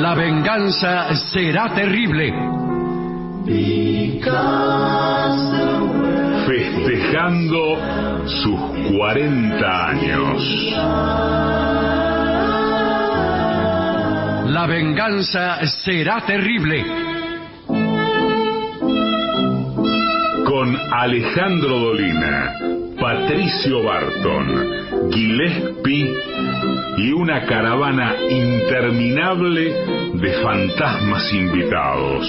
La venganza será terrible. Festejando sus 40 años. La venganza será terrible. Con Alejandro Dolina, Patricio Barton, Gillespie y una caravana interminable de fantasmas invitados.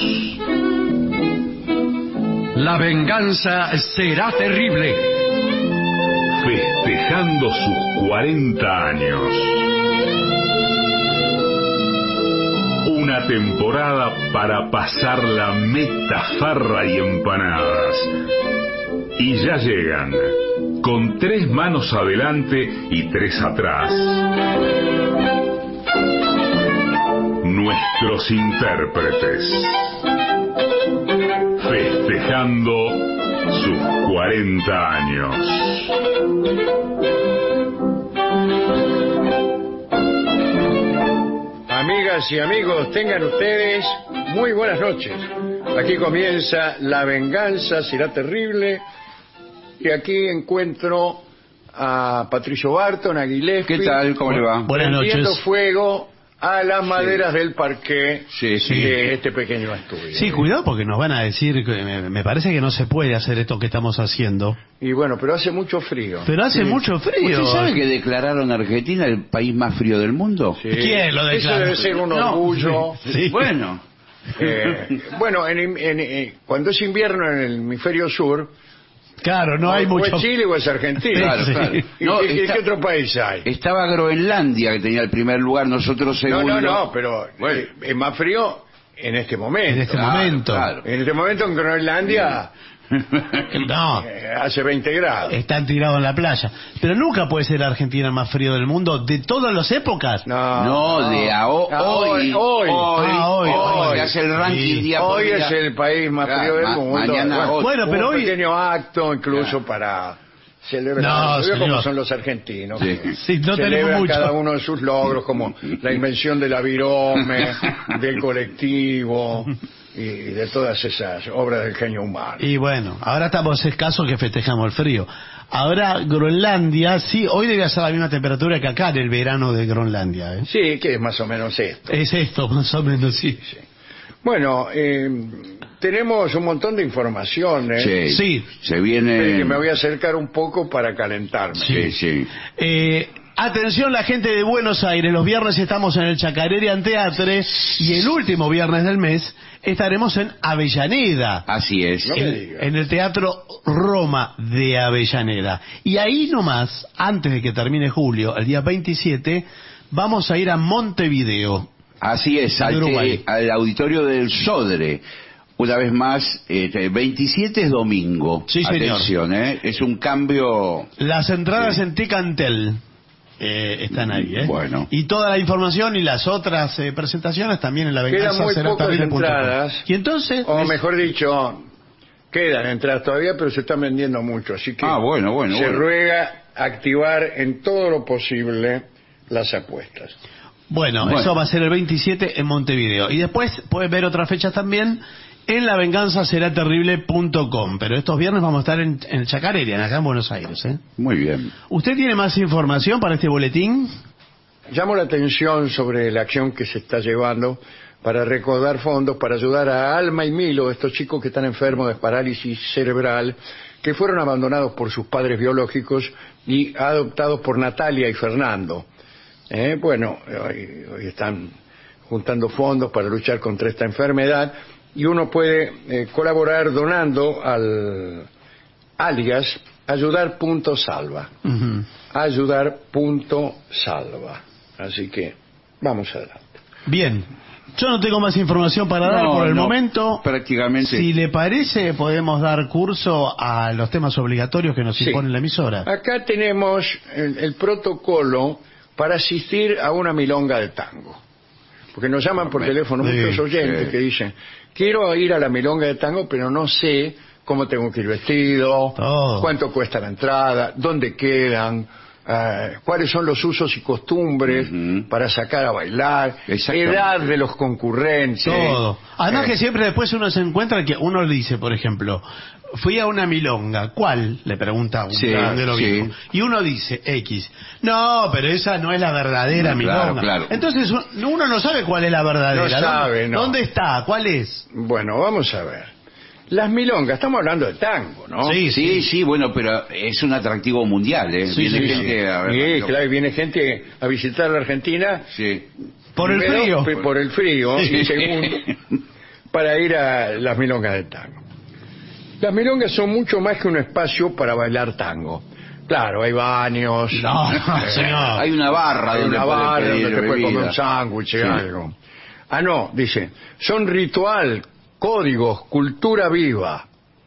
La venganza será terrible. Festejando sus 40 años. Una temporada para pasar la meta, farra y empanadas. Y ya llegan, con 3 manos adelante y 3 atrás, nuestros intérpretes. Festejando sus 40 años. Amigas y amigos, tengan ustedes muy buenas noches. Aquí comienza La venganza será terrible. Y aquí encuentro a Patricio Barton, a Gillespie. ¿Qué tal? ¿Cómo le va? Buenas prendiendo noches. fuego a las maderas del parqué Sí. de este pequeño estudio. Sí, cuidado porque nos van a decir que me parece que no se puede hacer esto que estamos haciendo. Y bueno, pero hace mucho frío. Pero hace mucho frío. ¿Usted sabe que declararon a Argentina el país más frío del mundo? Sí. ¿Quién lo Eso declaró? debe ser un orgullo. Sí. Bueno, Bueno, cuando es invierno en el hemisferio sur, Claro, no hay o mucho. es Chile o es Argentina. Claro, Sí. claro. ¿Y No, qué otro país hay? estaba Groenlandia, que tenía el primer lugar, nosotros segundo. No, pero Bueno. es más frío en este momento. En este momento. Claro. En este momento en Groenlandia No, hace 20 grados. están tirados en la playa. Pero nunca puede ser Argentina el más frío del mundo de todas las épocas. No, de hoy. Hoy. Hoy. Se hace el ranking Sí. día por Hoy día. es el país más Claro, frío del mundo. mañana otro. Bueno, pero un hoy. pequeño acto incluso para celebrar. No, ¿Vio señor. cómo son los argentinos? Sí. Sí, no tenemos Celebran mucho. cada uno de sus logros, como la invención del avirome, del colectivo y de todas esas obras del genio humano. Y bueno, ahora estamos escasos que festejamos el frío. Ahora Groenlandia, sí, hoy debe ser la misma temperatura que acá en el verano de Groenlandia. ¿Eh? Sí, que es más o menos esto. Es esto, más o menos, sí. Bueno, tenemos un montón de informaciones. Sí. Sí. Se viene. Que me voy a acercar un poco para calentarme. Sí. Atención la gente de Buenos Aires, los viernes estamos en el Chacarerian Theatre y el último viernes del mes estaremos en Avellaneda, Así es. No me diga. en el Teatro Roma de Avellaneda. Y ahí nomás, antes de que termine julio, el día 27, vamos a ir a Montevideo. Así es, En Uruguay. al auditorio del Sodre. Una vez más, 27 es domingo. Sí, señor. Atención, es un cambio. Las entradas Sí. en Ticantel están ahí, ¿eh? Bueno. Y toda la información y las otras presentaciones también en la Quedan muy pocas venganza entradas. Y entonces... O mejor dicho, quedan entradas todavía, pero se están vendiendo mucho. Así que Bueno. se ruega activar en todo lo posible las apuestas. Bueno, Bueno. eso va a ser el 27 en Montevideo. Y después pueden ver otras fechas también en lavenganzaseraterrible.com. Pero estos viernes vamos a estar en el Chacarerian, acá en Buenos Aires. Muy bien. ¿Usted tiene más información para este boletín? Llamo la atención sobre la acción que se está llevando para recaudar fondos para ayudar a Alma y Milo, estos chicos que están enfermos de parálisis cerebral, que fueron abandonados por sus padres biológicos y adoptados por Natalia y Fernando. Bueno, hoy están juntando fondos para luchar contra esta enfermedad y uno puede colaborar donando al alias ayudar.salva. Ujú. Ayudar.salva. Así que vamos adelante. Bien. Yo no tengo más información para dar por el momento. Prácticamente. Si le parece, podemos dar curso a los temas obligatorios que nos Sí. impone la emisora. Acá tenemos el protocolo para asistir a una milonga de tango. Porque nos llaman por teléfono Sí, muchos oyentes sí. que dicen, quiero ir a la milonga de tango, pero no sé cómo tengo que ir vestido, Todo. cuánto cuesta la entrada, dónde quedan, cuáles son los usos y costumbres para sacar a bailar, Exactamente. edad de los concurrentes. Todo. Además que siempre después uno se encuentra que uno le dice, por ejemplo, fui a una milonga, ¿cuál? Le pregunta un milonguero viejo. Y uno dice, X. No, pero esa no es la verdadera milonga. Claro. Entonces uno no sabe cuál es la verdadera. No sabe, no. ¿Dónde está? ¿Cuál es? Bueno, vamos a ver. Las milongas, estamos hablando de tango, ¿no? Sí, bueno, pero es un atractivo mundial, ¿eh? Sí, Viene sí, gente a ver. Sí, claro, y viene gente a visitar la Argentina. Sí. Por el primero, frío. Por el frío, Sí. y segundo, para ir a las milongas de tango. Las milongas son mucho más que un espacio para bailar tango. Claro, hay baños. No, señor. Hay una barra Hay donde una puede barra pedir donde te puede comer bebida. un sándwich, Sí. algo. Ah, no, dice, son ritual, códigos, cultura viva.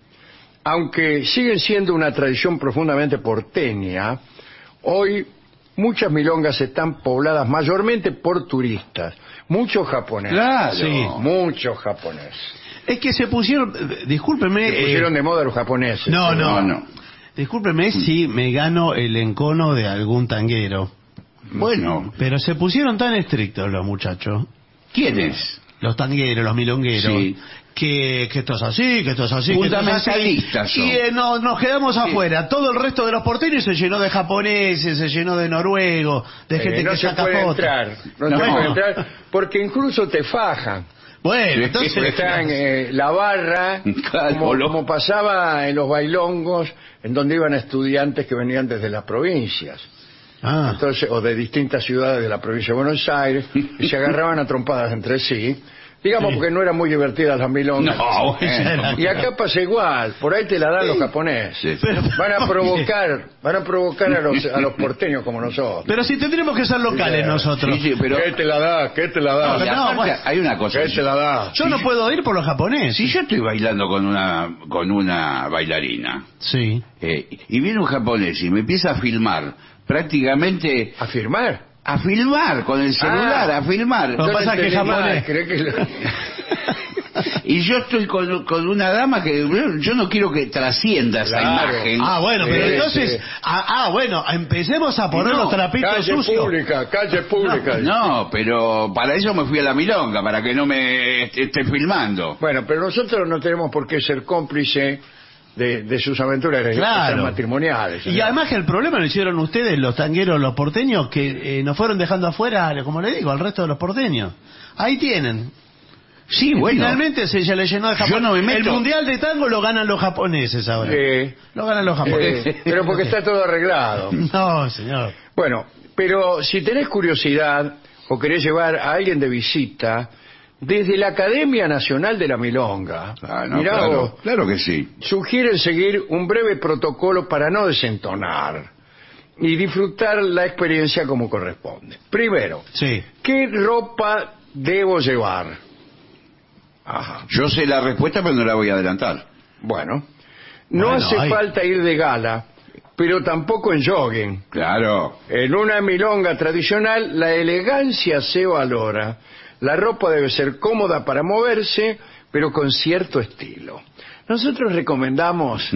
Aunque siguen siendo una tradición profundamente porteña, hoy muchas milongas están pobladas mayormente por turistas, muchos japoneses. Claro. Sí. Muchos japoneses. Es que se pusieron, discúlpeme. Se pusieron de moda los japoneses. No. Discúlpeme si me gano el encono de algún tanguero. Bueno, Pero se pusieron tan estrictos los muchachos, ¿quién es? los tangueros, los milongueros, Sí. que esto es así, que esto es así, que esto es así. Fundamentalistas son. Y nos quedamos afuera. Todo el resto de los porteños se llenó de japoneses, se llenó de noruegos, de gente no que se saca puede fotos. entrar, no se No. puede entrar, porque incluso te fajan. Bueno, entonces Porque está en la barra, Claro, como pasaba en los bailongos, en donde iban estudiantes que venían desde las provincias. Ah, Entonces, o de distintas ciudades de la provincia de Buenos Aires, y se agarraban a trompadas entre sí, digamos Sí. porque no eran muy divertidas las milongas. No, bueno. Y acá pasa igual, por ahí te la dan los japoneses. Sí. Pero- Van a provocar a los porteños como nosotros. pero si tendremos que ser locales Sí, nosotros. Sí, pero ¿Qué te la da? ¿Qué te la y da? No, aparte bueno. hay una cosa. ¿Qué te la da? Yo no puedo ir por los japoneses. Si yo estoy bailando con una bailarina Sí. y viene un japonés y me empieza a filmar, prácticamente ¿A firmar? a filmar con el celular, Ah. a filmar. Lo que pasa es que entendí mal, japonés. cree que Y yo estoy con una dama que yo no quiero que trascienda esa Claro. imagen. Ah, bueno, pero Sí, entonces, sí. bueno, empecemos a poner No, los trapitos calle sucios. pública, calle pública. No, pero para eso me fui a la milonga, para que no me esté filmando. Bueno, pero nosotros no tenemos por qué ser cómplice de sus aventuras Claro. matrimoniales. Y además que el problema lo hicieron ustedes, los tangueros, los porteños, que nos fueron dejando afuera, como le digo, al resto de los porteños. Ahí tienen. Sí, Y bueno. finalmente se le llenó de Yo Japón. no me meto. El mundial de tango lo ganan los japoneses ahora. Lo ganan los japoneses. Pero porque está todo arreglado. No, señor. Bueno, pero si tenés curiosidad o querés llevar a alguien de visita, desde la Academia Nacional de la Milonga, Ah, no, mirá vos, claro que sí. sugieren seguir un breve protocolo para no desentonar y disfrutar la experiencia como corresponde. Primero, Sí. ¿qué ropa debo llevar? Ajá. Yo sé la respuesta, pero no la voy a adelantar. Bueno, no Bueno, hace hay- falta ir de gala, pero tampoco en jogging. Claro. En una milonga tradicional, la elegancia se valora. La ropa debe ser cómoda para moverse, pero con cierto estilo. Nosotros recomendamos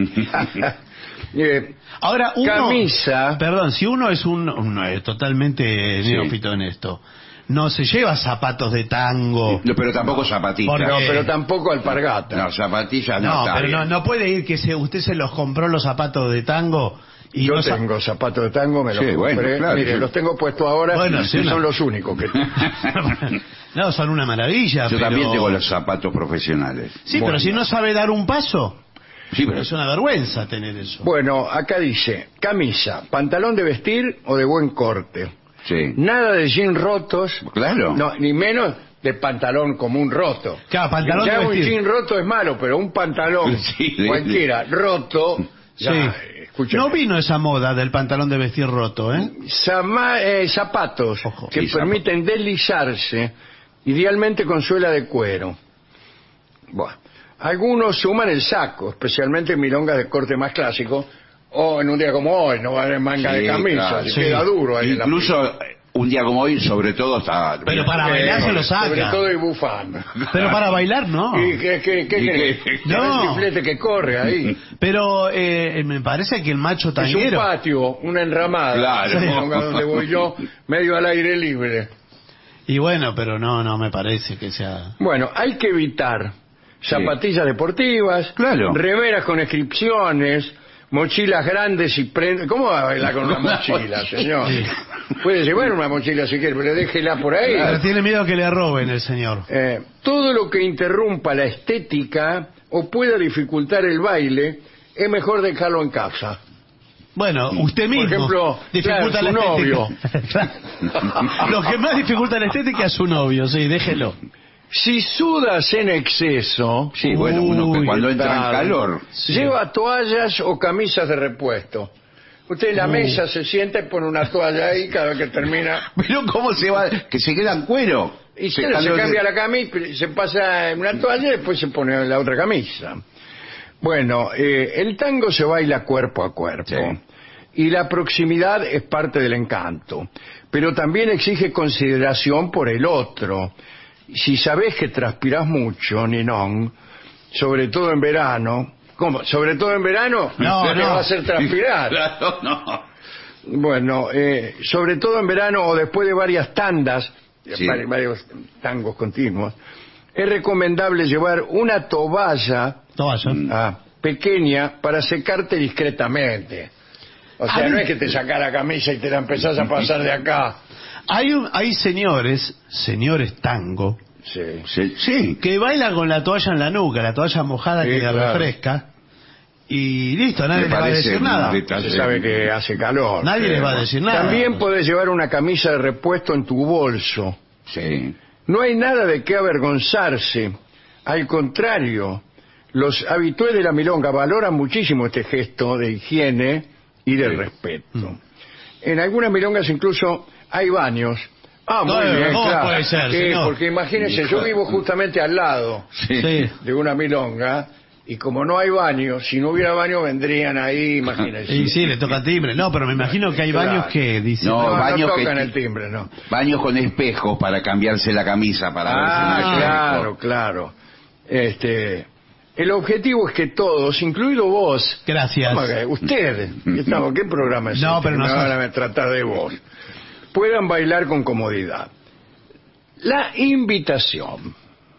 Ahora, uno... camisa. Perdón, si uno es totalmente Sí. neófito en esto, no se lleva zapatos de tango. No, pero tampoco zapatillas. Porque- No, pero tampoco alpargata. No, zapatillas no. No, está pero bien. no puede ir que usted se los compró los zapatos de tango y Yo no sa- tengo zapatos de tango, me los Sí, bueno, compré. claro, Mire, sí. los tengo puestos ahora Bueno, y sí, son no. los únicos que tengo. No, son una maravilla. Yo pero- también tengo los zapatos profesionales. Sí, Bueno. pero si no sabe dar un paso, Sí, pero es una vergüenza tener eso. Bueno, acá dice, camisa, pantalón de vestir o de buen corte. sí. Nada de jeans rotos. Claro. No, ni menos de pantalón común roto. Claro, pantalón ya de un vestir. jean roto es malo, pero un pantalón Sí, cualquiera roto, ya, Sí. escúcheme. No vino esa moda del pantalón de vestir roto, ¿eh? Zapatos Ojo. que Sí, permiten deslizarse, idealmente con suela de cuero. Bueno, algunos suman el saco, especialmente en milongas de corte más clásico, o en un día como hoy, no va a haber manga Sí, de camisa, claro. se Sí. queda duro ahí en la Incluso un día como hoy, sobre todo, está... Pero para bailar se lo Sobre saca. todo y bufanda. Pero para bailar no. ¿Y qué No. el chiflete que corre ahí? Pero me parece que el macho Es un tanguero... patio, una enramada. Claro. Donde voy yo, medio al aire libre. Y bueno, pero no me parece que sea... Bueno, hay que evitar zapatillas deportivas, Claro. remeras con inscripciones, mochilas grandes y prendas. ¿Cómo va a bailar con una mochila, señor? Sí. Puede llevar una mochila si quiere, pero déjela por ahí. Pero tiene miedo que le roben el señor. Todo lo que interrumpa la estética o pueda dificultar el baile es mejor dejarlo en casa. Bueno, usted mismo ejemplo, dificulta claro, la su estética. Lo que más dificulta la estética es su novio, sí, déjelo. Si sudas en exceso, Sí, bueno, uno que Uy, cuando ¿qué entra en tal? calor... lleva toallas o camisas de repuesto. Usted en la mesa se sienta y pone una toalla ahí cada vez que termina. Pero ¿cómo se va? Que se queda en cuero. Y se cambia la camisa, se pasa en una toalla y después se pone la otra camisa. Bueno, el tango se baila cuerpo a cuerpo. Sí. Y la proximidad es parte del encanto. Pero también exige consideración por el otro. Si sabés que transpirás mucho, Ninón, sobre todo en verano... ¿Cómo? ¿Sobre todo en verano? No, le no. va a hacer transpirar. Claro, no. Bueno, sobre todo en verano o después de varias tandas, Sí. varios tangos continuos, es recomendable llevar una toalla pequeña para secarte discretamente. O sea, no es que te sacas la camisa y te la empezás a pasar de acá. Hay señores tango, Sí. Sí. que bailan con la toalla en la nuca, la toalla mojada Sí, que le claro. refresca, y listo, nadie Me les va a parece decir un nada. detalle. Se sabe que hace calor. Nadie les va a decir nada. También podés llevar una camisa de repuesto en tu bolso. Sí. No hay nada de qué avergonzarse. Al contrario, los habitués de la milonga valoran muchísimo este gesto de higiene y de respeto. En algunas milongas incluso hay baños. Ah, muy No, bien, ¿cómo claro. puede ser, Sí, señor? porque imagínense, yo vivo justamente al lado Sí. de una milonga y como no hay baño, si no hubiera baño vendrían ahí, imagínense. Y sí, le toca timbre. No, pero me imagino que hay Claro. baños que dicen... No, No, no baños que- tocan el timbre, no. Baños con espejos para cambiarse la camisa, para verse más Claro, claro. El objetivo es que todos, incluido vos, Gracias. ¿cómo que? Usted, ¿qué programa es No, este? pero Que me nosotros- van a tratar de vos, puedan bailar con comodidad. La invitación,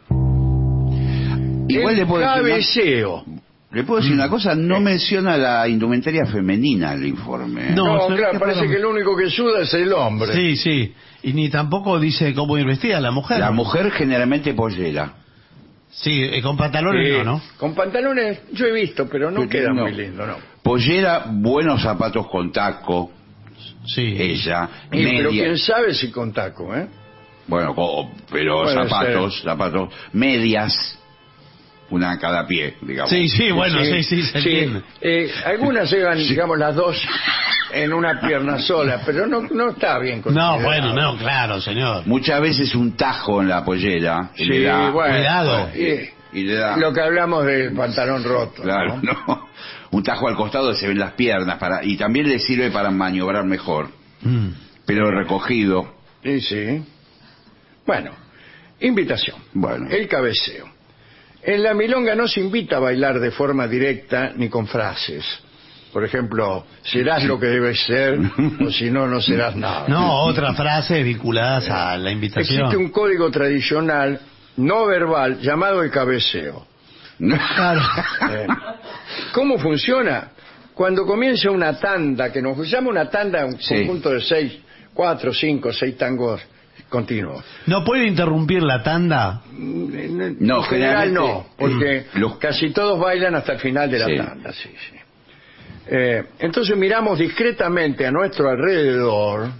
Igual el le puedo decir cabeceo. Le puedo decir una cosa, no menciona la indumentaria femenina el informe. No, No, ¿qué claro, parece programa? que el único que suda es el hombre. Sí, sí. Y ni tampoco dice cómo ir vestida la mujer. La mujer generalmente pollera. Sí, con pantalones Sí, no. Con pantalones yo he visto, pero no Pero queda no. muy lindo, ¿no? Pollera, buenos zapatos con taco, Sí. ella, Y, pero media. quién sabe si con taco, ¿eh? Bueno, pero Puede zapatos, medias, una a cada pie, digamos. Sí, sí, bueno, sí, se entiende. Algunas llevan, digamos, las dos en una pierna sola, pero no está bien No, considerado. bueno, no, claro, señor. Muchas veces un tajo en la pollera y Sí, le da, bueno, Cuidado. y le da, lo que hablamos del pantalón roto. claro, ¿no? no, un tajo al costado se ven las piernas y también le sirve para maniobrar mejor, pero recogido. Sí. Bueno, invitación. Bueno. El cabeceo. En la milonga no se invita a bailar de forma directa ni con frases. Por ejemplo, serás lo que debes ser, o si no, no serás nada. No, otras frases vinculadas a la invitación. Existe un código tradicional no verbal llamado el cabeceo. Claro. ¿Cómo funciona? Cuando comienza una tanda, que nos llama una tanda, un Sí. conjunto de 4, 5, 6 tangos continuos. ¿No puede interrumpir la tanda? En general generalmente, no, porque los- casi todos bailan hasta el final de la Sí. tanda. Sí. Entonces miramos discretamente a nuestro alrededor,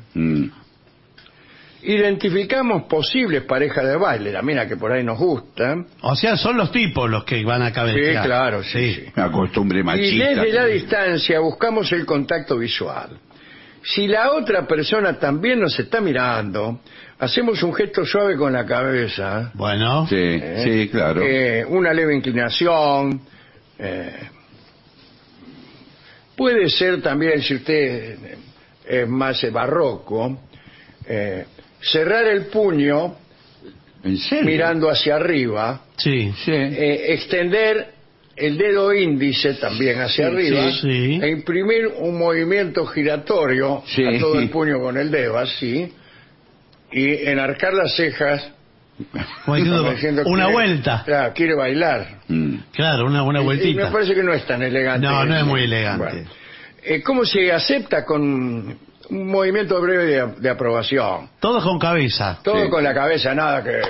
identificamos posibles parejas de baile, la mina que por ahí nos gusta, O sea, son los tipos los que van a sí, cabecear. claro, sí. Una costumbre Y machista. desde la distancia buscamos el contacto visual. Si la otra persona también nos está mirando, hacemos un gesto suave con la cabeza, Bueno, Sí, sí, claro. una leve inclinación. Puede ser también, si usted es más barroco, cerrar el puño ¿En serio? mirando hacia arriba, Sí. Sí. extender el dedo índice también hacia arriba sí. e imprimir un movimiento giratorio Sí. a todo el puño con el dedo, así, y enarcar las cejas. Como diciendo, como diciendo, una quiere- vuelta. Claro, quiere bailar. Claro, una Y me vueltita. parece que no es tan elegante. No es muy elegante. Bueno. ¿Cómo se acepta? Con un movimiento breve de aprobación. Todo con cabeza. Todo Sí. con la cabeza, nada que...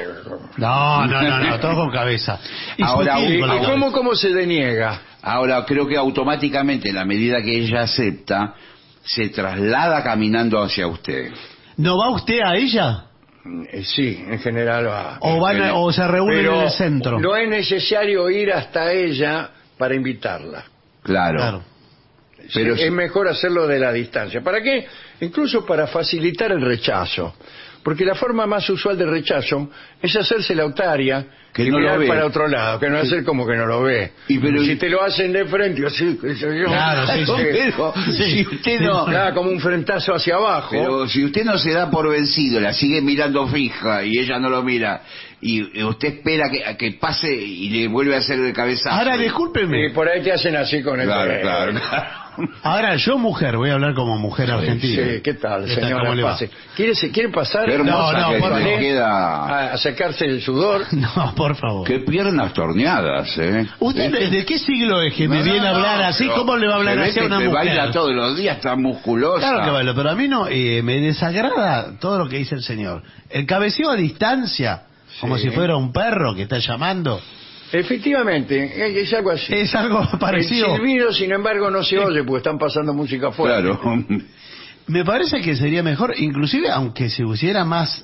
No, todo con cabeza. Y Ahora, sutil ¿Y con la cabeza. cómo se deniega? Ahora, creo que automáticamente, en la medida que ella acepta, se traslada caminando hacia usted. ¿No va usted a ella? Sí, en general va. ¿O se reúnen Pero en el centro? no es necesario ir hasta ella para invitarla. Claro. Pero Es mejor hacerlo de la distancia. ¿Para qué? Incluso para facilitar el rechazo. Porque la forma más usual de rechazo es hacerse la otaria Que y no lo mirar ve. para otro lado, que no hacer como que no lo ve. Pero- si te lo hacen de frente, así, qué sé yo. Claro, sí, sí. Pero si usted no... Claro, como un frentazo hacia abajo. Pero si usted no se da por vencido, la sigue mirando fija y ella no lo mira, y usted espera que pase y le vuelve a hacer el cabezazo. Ahora, Y discúlpeme. por ahí te hacen así con el Claro, dedo. claro. Ahora, yo mujer, voy a hablar como mujer argentina. Sí, ¿qué tal, ¿Qué tal? señora? ¿Cómo le va? Pase. ¿Quiere pasar? Qué hermosa No, que por le favor. queda. A sacarse el sudor. No, por favor. Qué piernas torneadas, ¿eh? ¿Usted de qué siglo es que me viene a hablar así? pero ¿Cómo le va a hablar se ve así a que una te mujer? baila todos los días, está musculosa. Claro que bailo, pero a mí no, me desagrada todo lo que dice el señor. El cabeceo a distancia, como si fuera un perro que está llamando, Efectivamente, es algo así. es algo parecido. El silbido, sin embargo, no se oye porque están pasando música fuerte. Claro. Me parece que sería mejor, inclusive aunque se pusiera más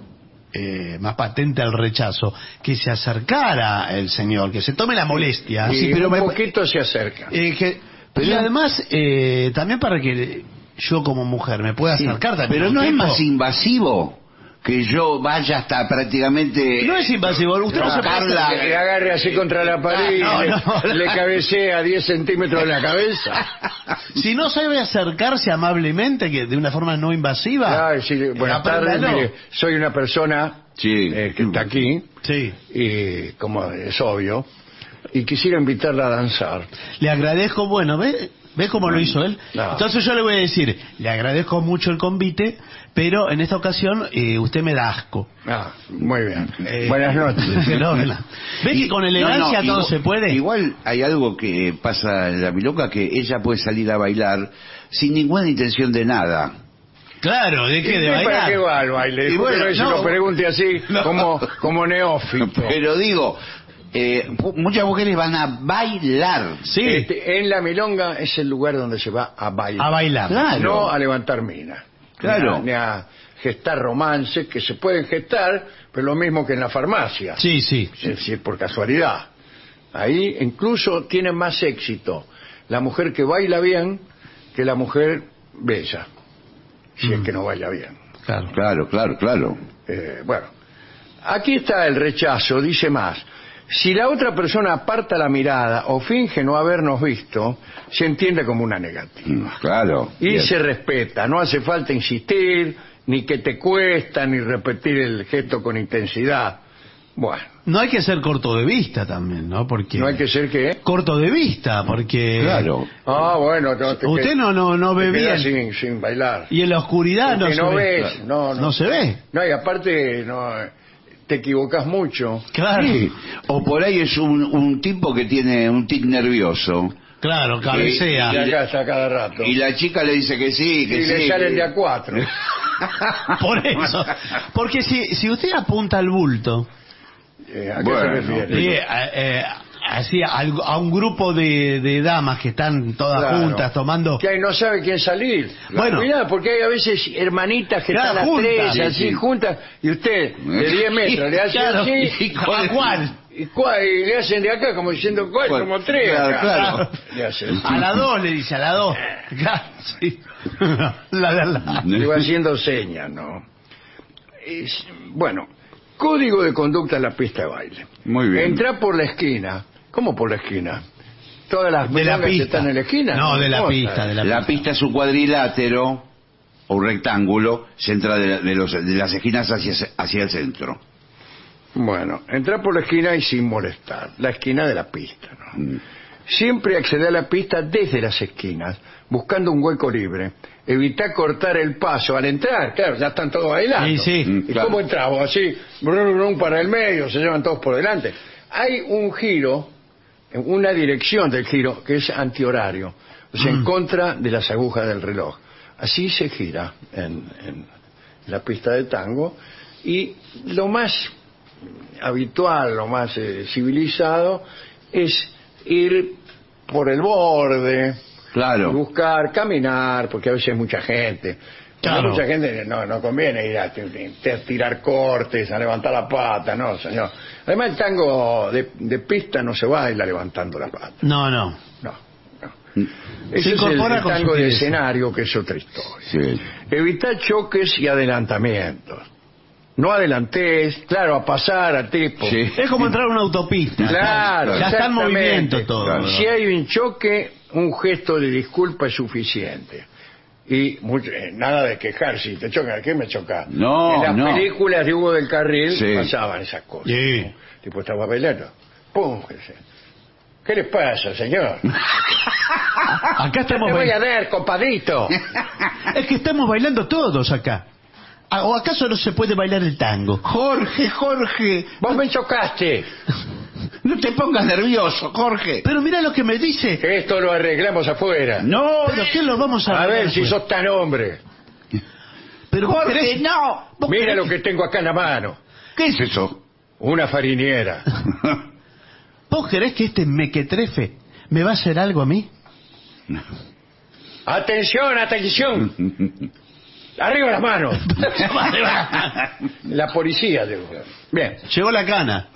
patente al rechazo, que se acercara el señor, que se tome la molestia. Y Sí, pero un poquito se acerca. y además, también para que yo como mujer me pueda acercar también. Pero a un no es tipo. más invasivo que yo vaya hasta prácticamente... No es invasivo, usted no se puede Carla, acercar. Le agarre así contra la pared No, y no. le cabecee a 10 centímetros de la cabeza. Si no sabe acercarse amablemente, que de una forma no invasiva. Decir, buenas tardes, apréndalo. mire, soy una persona Sí. que está aquí, Sí. y como es obvio, y quisiera invitarla a danzar. Le agradezco, bueno, ¿ve cómo lo hizo él? No. Entonces yo le voy a decir, le agradezco mucho el convite, pero en esta ocasión usted me da asco. Muy bien. Buenas noches. No. ¿Ve que con elegancia todo igual, se puede? Igual hay algo que pasa en la milonga, que ella puede salir a bailar sin ninguna intención de nada. Claro, ¿de qué? ¿De ¿Para bailar? qué va al baile? Y bueno, Discúlpeme si no. lo pregunte así, No. como neófito. Pero digo, muchas mujeres van a bailar. Sí, En la milonga es el lugar donde se va a bailar. a bailar. Claro. No a levantar mina. Claro. Ni a gestar romances que se pueden gestar, pero lo mismo que en la farmacia. Sí, sí. Es decir, por casualidad. Ahí incluso tiene más éxito la mujer que baila bien que la mujer bella. Si es que no baila bien. Claro. Claro. Bueno, aquí está el rechazo, dice más. Si la otra persona aparta la mirada o finge no habernos visto, se entiende como una negativa. Claro. Y Bien. se respeta, no hace falta insistir, ni que te cuesta, ni repetir el gesto con intensidad. Bueno, No hay que ser corto de vista también, ¿no? Porque no hay que ser que... corto de vista, porque Claro. Bueno, usted no ve te quedas bien. sin bailar. Y en la oscuridad no Porque se no ve. ves, no se ve. No, y aparte te equivocas mucho. Claro. Sí. O por ahí es un tipo que tiene un tic nervioso. Claro, Y cabecea. acá está cada rato. Y la chica le dice que sí, que Y sí. le salen de a 4. Por eso. Porque si usted apunta al bulto, ¿A qué Bueno, se refiere? así a un grupo de damas que están todas Claro. juntas tomando. Que ahí no sabe quién salir. Bueno. Cuidado, porque hay a veces hermanitas que Claro, están las juntas. tres, así Sí. juntas, y usted de 10 metros le hace Claro. así, ¿A cuál? y le hacen de acá como diciendo, ¿cuál? ¿Cuál? Como 3 Claro, acá. claro. Le hacen. A la 2 le dice, a la 2. Claro, sí. Le va haciendo señas, ¿no? Bueno, código de conducta en la pista de baile. Muy bien. Entra por la esquina. ¿Cómo por la esquina? Todas las De la milongas pista. están en la esquina. No, de la ¿Cómo pista, está? de la La pista. pista es un cuadrilátero o un rectángulo se entra de las esquinas hacia el centro. Bueno, entrar por la esquina y sin molestar. La esquina de la pista, ¿no? Siempre acceder a la pista desde las esquinas, buscando un hueco libre. Evitar cortar el paso al entrar. Claro, ya están todos bailando. Sí, sí. ¿Y Claro. cómo entramos? Así, brum, para el medio, se llevan todos por delante. Hay un giro, una dirección del giro, que es antihorario. O sea, en contra de las agujas del reloj. Así se gira en la pista de tango. Y lo más habitual, lo más civilizado, es ir por el borde, Claro. buscar, caminar, porque a veces hay mucha gente. Cuando Claro. hay mucha gente no conviene ir a tirar cortes, a levantar la pata, no, señor. Además, el tango de pista no se baila levantando la pata. No. No. Se Ese es incorpora el con tango de sutileza. escenario, que es otra historia. Sí. Evitar choques y adelantamientos. No adelantes, claro, a pasar a tipo. Sí. Es como entrar a una autopista. Claro, Ya está en exactamente. movimiento todo. Claro. Si hay un choque, un gesto de disculpa es suficiente. Y nada de quejarse. Si te chocan, ¿qué me choca? No, en las no. películas de Hugo del Carril Sí. pasaban esas cosas. Sí. ¿no? Tipo, estaba bailando. ¡Pum! ¿Qué les pasa, señor? Acá estamos Te voy a bailando. ver, compadrito. Es que estamos bailando todos acá. ¿O acaso no se puede bailar el tango? Jorge, Vos me chocaste. no te pongas nervioso, Jorge. Pero mira lo que me dice. Que esto lo arreglamos afuera. No, ¿Pero qué lo vamos a A ver arreglar, si pues? sos tan hombre. Pero vos Jorge, querés- no. vos Mira querés- lo que tengo acá en la mano. ¿Qué es eso? Una fariniera. ¿Vos querés que este mequetrefe me va a hacer algo a mí? ¡Atención, atención! ¡Arriba las manos! La policía, digo. Bien. Llegó la cana.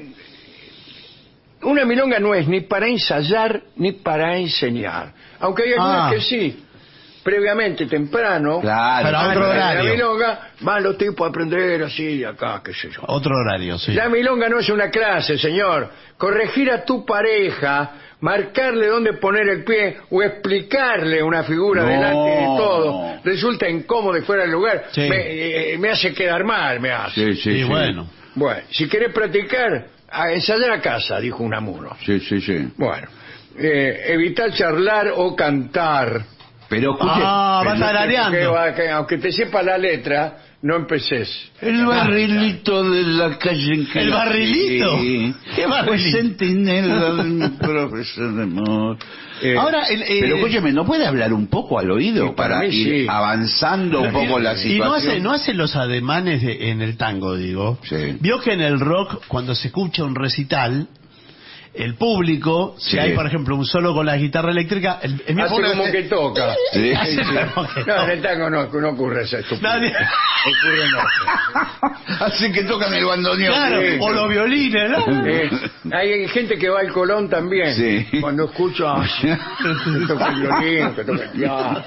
Una milonga no es ni para ensayar ni para enseñar. Aunque hay algunas que sí. Previamente, temprano, Claro. Pero a antes otro de la horario. milonga, van los tipos a aprender así, acá, qué sé yo. Otro horario, sí. La milonga no es una clase, señor. Corregir a tu pareja, marcarle dónde poner el pie o explicarle una figura No. delante de todo, resulta incómodo y fuera del lugar. Sí. Me hace quedar mal, me hace. Sí, sí, Y sí. bueno. Bueno, si querés practicar, a ensayar a casa, dijo Unamuno. Sí, sí, sí. Bueno, evitar charlar o cantar. Pero escuche, Ah, va Porque tarareando. que aunque te sepa la letra, no empeces. el barrilito de la calle en que ¿El barrilito? nací, ¿Qué barrilito? fue centinela de mi profesor de amor. Ahora, Pero escúcheme, ¿no puede hablar un poco al oído Sí, para para mí ir sí. avanzando un poco la y no situación? hace los ademanes en el tango, digo. Sí. Vio que en el rock, cuando se escucha un recital, el público, si Sí. hay, por ejemplo, un solo con la guitarra eléctrica, el mismo Hace como que toca. Sí. Hace como que No, en el tango no ocurre eso. Nadie- Ocurre no. Así que tocan el bandoneón. Claro, Sí, o los violines, ¿no? Hay gente que va al Colón también. Sí. Cuando escucha que toca el violín, que toca el piano.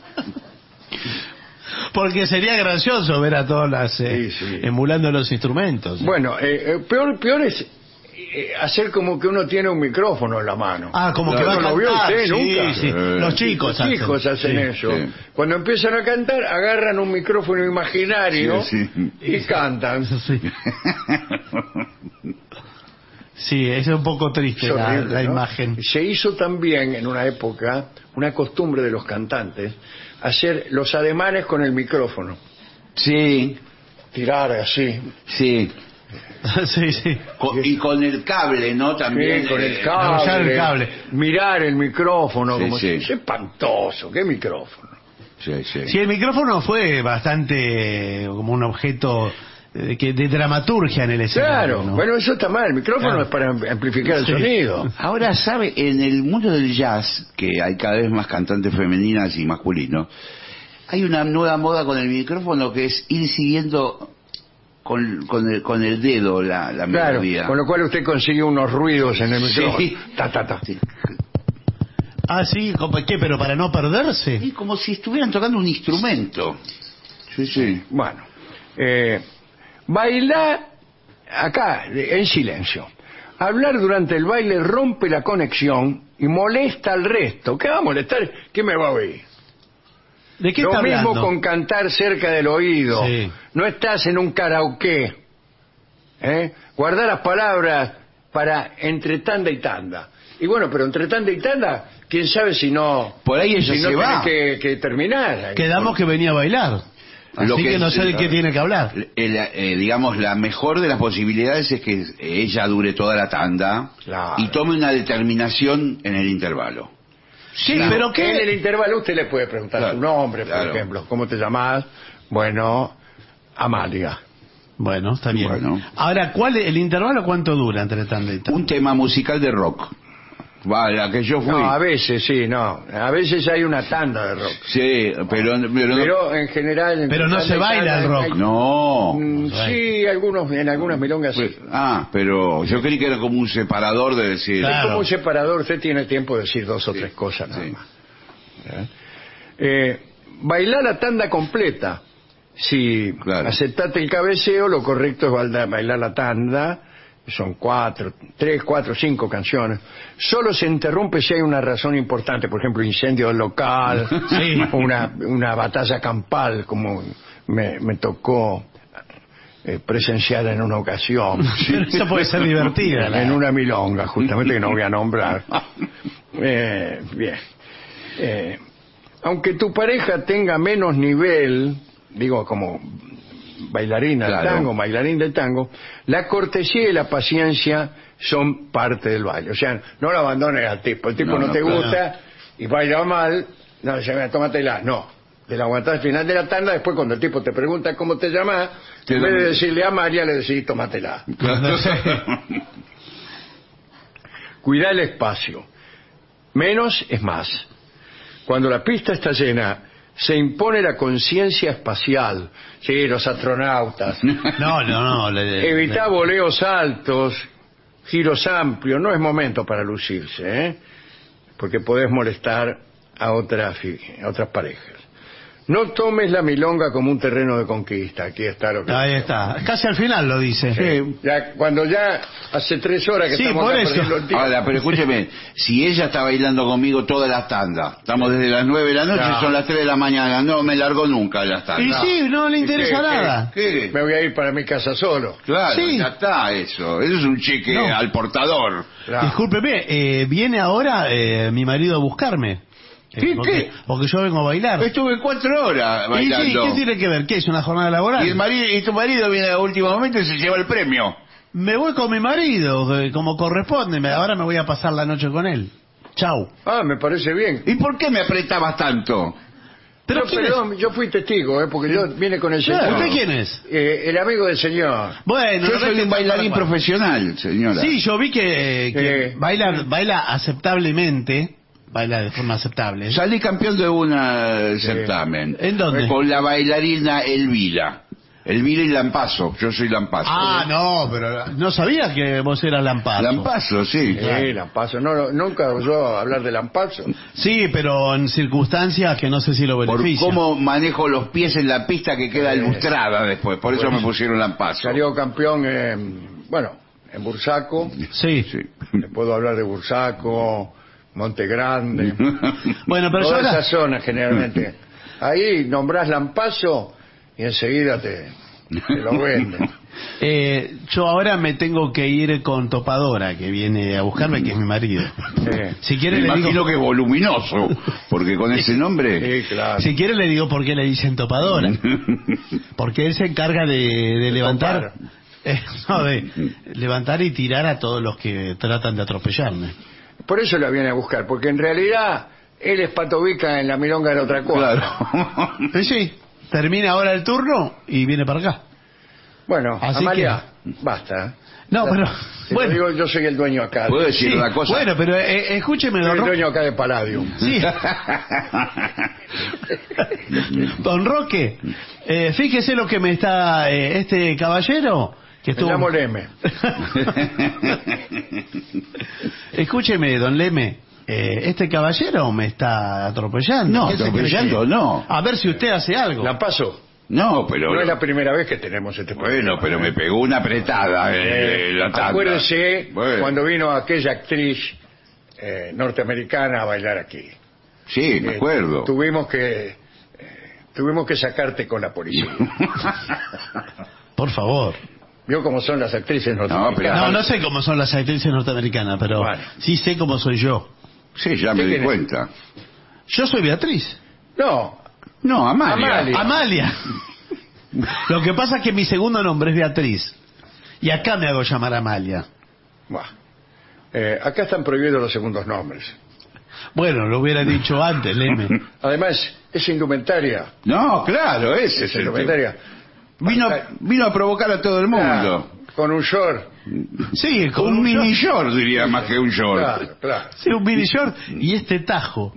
Porque sería gracioso ver a todas las Sí, sí. emulando los instrumentos. Bueno, peor es hacer como que uno tiene un micrófono en la mano. Ah, como que va a ¿No lo vio cantar, usted sí, nunca? sí. Los chicos Los hijos hacen sí. eso. Sí. Cuando empiezan a cantar, agarran un micrófono imaginario Sí, sí. y cantan. Sí. Sí, es un poco triste Es horrible, la ¿no? imagen. Se hizo también en una época una costumbre de los cantantes hacer los ademanes con el micrófono. Sí, Tirar así. sí. Sí, sí. Y con el cable, ¿no? También. Sí, con el usar el cable. Mirar el micrófono. Sí, como sí. Es espantoso. ¿Qué micrófono? Sí, sí. Sí, el micrófono fue bastante como un objeto de dramaturgia en el escenario. Claro. ¿no? Bueno, eso está mal. El micrófono Claro. es para amplificar el Sí. sonido. Ahora, ¿sabe? En el mundo del jazz, que hay cada vez más cantantes femeninas y masculinos, hay una nueva moda con el micrófono que es ir siguiendo con el dedo la Claro. melodía. Con lo cual usted consigue unos ruidos en el Sí. micrófono. Ta, ta, ta. Sí. Ah, sí, ¿qué? ¿Pero para no perderse? Sí, como si estuvieran tocando un instrumento. Sí, sí. Bueno, bailar acá, en silencio. Hablar durante el baile rompe la conexión y molesta al resto. ¿Qué va a molestar? ¿Qué me va a oír? ¿De qué Lo está mismo hablando? con cantar cerca del oído. Sí. No estás en un karaoke. Guardar las palabras para entre tanda y tanda. Y bueno, pero entre tanda y tanda, quién sabe si no... Por ahí ella si no se va. tenés que terminar. Quedamos que venía a bailar. Así Lo que, que no es- sé de qué tiene que hablar. Digamos, la mejor de las posibilidades es que ella dure toda la tanda Claro. y tome una determinación en el intervalo. Sí, Claro, pero En qué... el intervalo usted le puede preguntar Claro, su nombre, por claro. ejemplo. ¿Cómo te llamás? Bueno, Amalia. Bueno, está bien. Bueno. Ahora, ¿el intervalo cuánto dura entre tanda y tanda? Un tema musical de rock. Va, la que yo fui. No, a veces sí, no. A veces hay una tanda de rock. Sí, pero Pero en general... entre Pero no tanda se y baila tanda el rock. hay- no. Sí, en algunas milongas sí. Pero yo creí que era como un separador de decir. Claro. Como un separador, usted tiene tiempo de decir dos o Sí, tres cosas nada sí. más. Bailar la tanda completa. Si Claro. aceptaste el cabeceo, lo correcto es bailar la tanda. Son 3, 4, 5 canciones. Solo se interrumpe si hay una razón importante, por ejemplo, incendio del local, Sí. una batalla campal, como me tocó presenciar en una ocasión. Pero eso puede ser divertida. En una milonga, justamente, que no voy a nombrar. Bien. Aunque tu pareja tenga menos nivel, digo, como bailarina Claro. del tango, bailarín del tango, la cortesía y la paciencia son parte del baile. O sea, no lo abandones al tipo. El tipo no, No, te claro. gusta y baila mal, no, dice, mira, tómatela. No. Te la aguantás al final de la tanda, después cuando el tipo te pregunta cómo te llamas, en vez de decirle a María, le decís, tómatela. Cuidar el espacio. Menos es más. Cuando la pista está llena, se impone la conciencia espacial. Sí, los astronautas. No. Evita voleos altos, giros amplios. No es momento para lucirse, porque podés molestar a otras parejas. No tomes la milonga como un terreno de conquista. Aquí está lo que... Ahí está. Casi al final lo dice. Cuando ya hace 3 horas que Sí, estamos por acá eso. perdiendo el tiempo. Ahora, pero escúcheme, si ella está bailando conmigo todas las tandas, estamos desde las 9 de la noche, Claro. son las 3 de la mañana, no me largo nunca las Y tandas. sí, no le interesa ¿Qué? nada. ¿Qué? Me voy a ir para mi casa solo. Claro, Sí. ya está eso es un cheque No. al portador. Claro. Discúlpeme, viene ahora mi marido a buscarme. ¿Qué? Porque yo vengo a bailar. Estuve 4 horas Y sí, bailando. ¿qué tiene que ver? ¿Qué es una jornada laboral? Y tu marido viene a último momento y se lleva el premio. Me voy con mi marido, como corresponde. Ahora me voy a pasar la noche con él. Chau. Me parece bien. ¿Y por qué me apretabas tanto? Pero Yo, ¿quién es? perdón, yo fui testigo, porque yo vine con el señor. Claro. ¿Usted quién es? El amigo del señor. Bueno, Yo no soy deje un de bailarín hablar. profesional, señora. Sí, yo vi que baila aceptablemente. Baila de forma aceptable. Salí campeón de un certamen. ¿En dónde? Con la bailarina Elvira. Elvira y Lampazo. Yo soy Lampazo. No, pero no sabía que vos eras Lampazo. Lampazo, sí. Lampazo. No, nunca oyó hablar de Lampazo. Sí, pero en circunstancias que no sé si lo Por benefician. cómo manejo los pies en la pista que queda ilustrada después. Por eso me pusieron Lampazo. Salió campeón, en Bursaco. Sí. Sí. Le puedo hablar de Bursaco, Monte Grande. Bueno, pero yo Toda ahora... esa zona, generalmente. Ahí nombrás Lampazo y enseguida te lo venden. Yo ahora me tengo que ir con Topadora, que viene a buscarme, que es mi marido. Si quiere Me le imagino digo... que es voluminoso. Porque con ese nombre... Sí, claro. Si quiere le digo por qué le dicen Topadora. Porque él se encarga de levantar... de levantar y tirar a todos los que tratan de atropellarme. Por eso la viene a buscar, porque en realidad él es patobica en la milonga de la otra cuadra. Claro. Sí, termina ahora el turno y viene para acá. Bueno, Así Amalia, basta. No, pero... Te Bueno, lo digo, yo soy el dueño acá. ¿Puedo decir sí, una cosa? bueno, pero escúcheme, Soy don el Roque. dueño acá de Palladium. Sí. Don Roque, fíjese lo que me está... este caballero... que Me llamo Leme. Escúcheme, don Leme, este caballero me está atropellando. No, ¿Qué se atropellando, cree? no. A ver si usted hace algo. La paso. No, pero... No es la primera vez que tenemos este problema. Bueno, pero me pegó una apretada en la tanda. Acuérdese Bueno. cuando vino aquella actriz norteamericana a bailar aquí. Sí, me acuerdo. Tuvimos que tuvimos que sacarte con la policía. Por favor. Vio cómo son las actrices norteamericanas. No sé cómo son las actrices norteamericanas, pero bueno, sí sé cómo soy yo. Sí, ya me di cuenta. Yo soy Beatriz. No, Amalia. Amalia. Lo que pasa es que mi segundo nombre es Beatriz. Y acá me hago llamar Amalia. Buah. Acá están prohibidos los segundos nombres. Bueno, lo hubiera dicho antes, Leme. Además, es indumentaria. No, claro, ese es el indumentaria. Vino a provocar a todo el mundo. Con un short. Sí, con un mini short, diría, más que un short. Claro. Sí, un mini short y este tajo.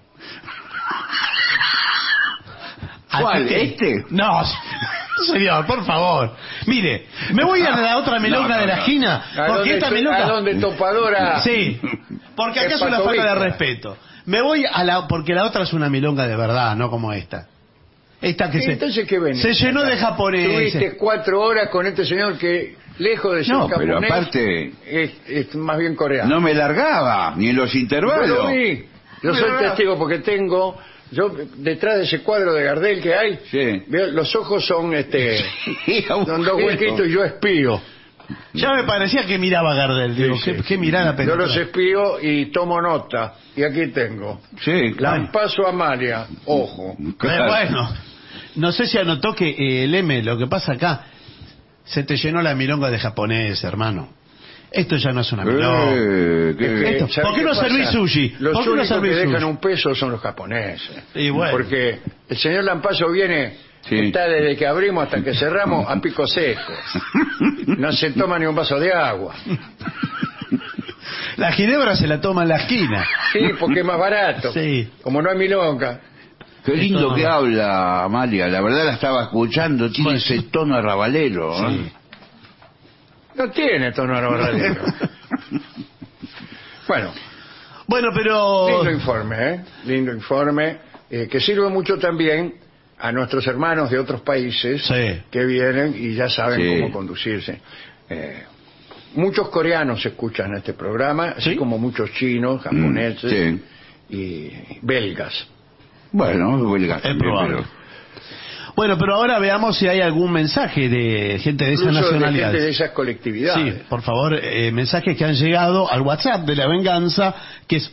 ¿Cuál? ¿Este? No, señor, por favor. Mire, me voy a la otra melonga de la esquina. Porque esta melonga... ¿A dónde topadora? Sí, porque acá es una falta de respeto. Me voy a la... Porque la otra es una milonga de verdad, no como esta. Esta que Entonces, ¿qué venís? se llenó de japoneses. Tuviste 4 horas con este señor que, lejos de ser japonés, pero aparte... es más bien coreano. No me largaba, ni en los intervalos. Yo lo vi. Yo soy testigo porque tengo... Yo, detrás de ese cuadro de Gardel que hay, sí, veo, los ojos son son 2 huequitos y yo espío. Ya me parecía que miraba Gardel. Digo, Sí, sí. ¿Qué mirada Yo penetrante? los espío y tomo nota. Y aquí tengo. Sí, claro. Lampazo Amalia. Ojo. Bueno, no sé si anotó que el M, lo que pasa acá, se te llenó la milonga de japonés, hermano. Esto ya no es una milonga. ¿Por qué no servís sushi? Los ¿Por qué no únicos que servís dejan sushi? un peso son los japoneses. Y bueno. Porque el señor Lampazo viene, está desde que abrimos hasta que cerramos a pico seco. No se toma ni un vaso de agua. La ginebra se la toma en la esquina. Sí, porque es más barato. Sí. Como no hay milonga. Qué lindo que habla Amalia, la verdad la estaba escuchando, tiene ese tono arrabalero. Sí. No tiene tono arrabalero. Bueno, pero... lindo informe, Lindo informe, que sirve mucho también a nuestros hermanos de otros países que vienen y ya saben cómo conducirse. Muchos coreanos escuchan este programa, así como muchos chinos, japoneses y belgas. Bueno, belgas. Es probable. Bueno, pero ahora veamos si hay algún mensaje de gente de esas nacionalidades. De gente de esas colectividades. Sí, por favor, mensajes que han llegado al WhatsApp de La Venganza, que es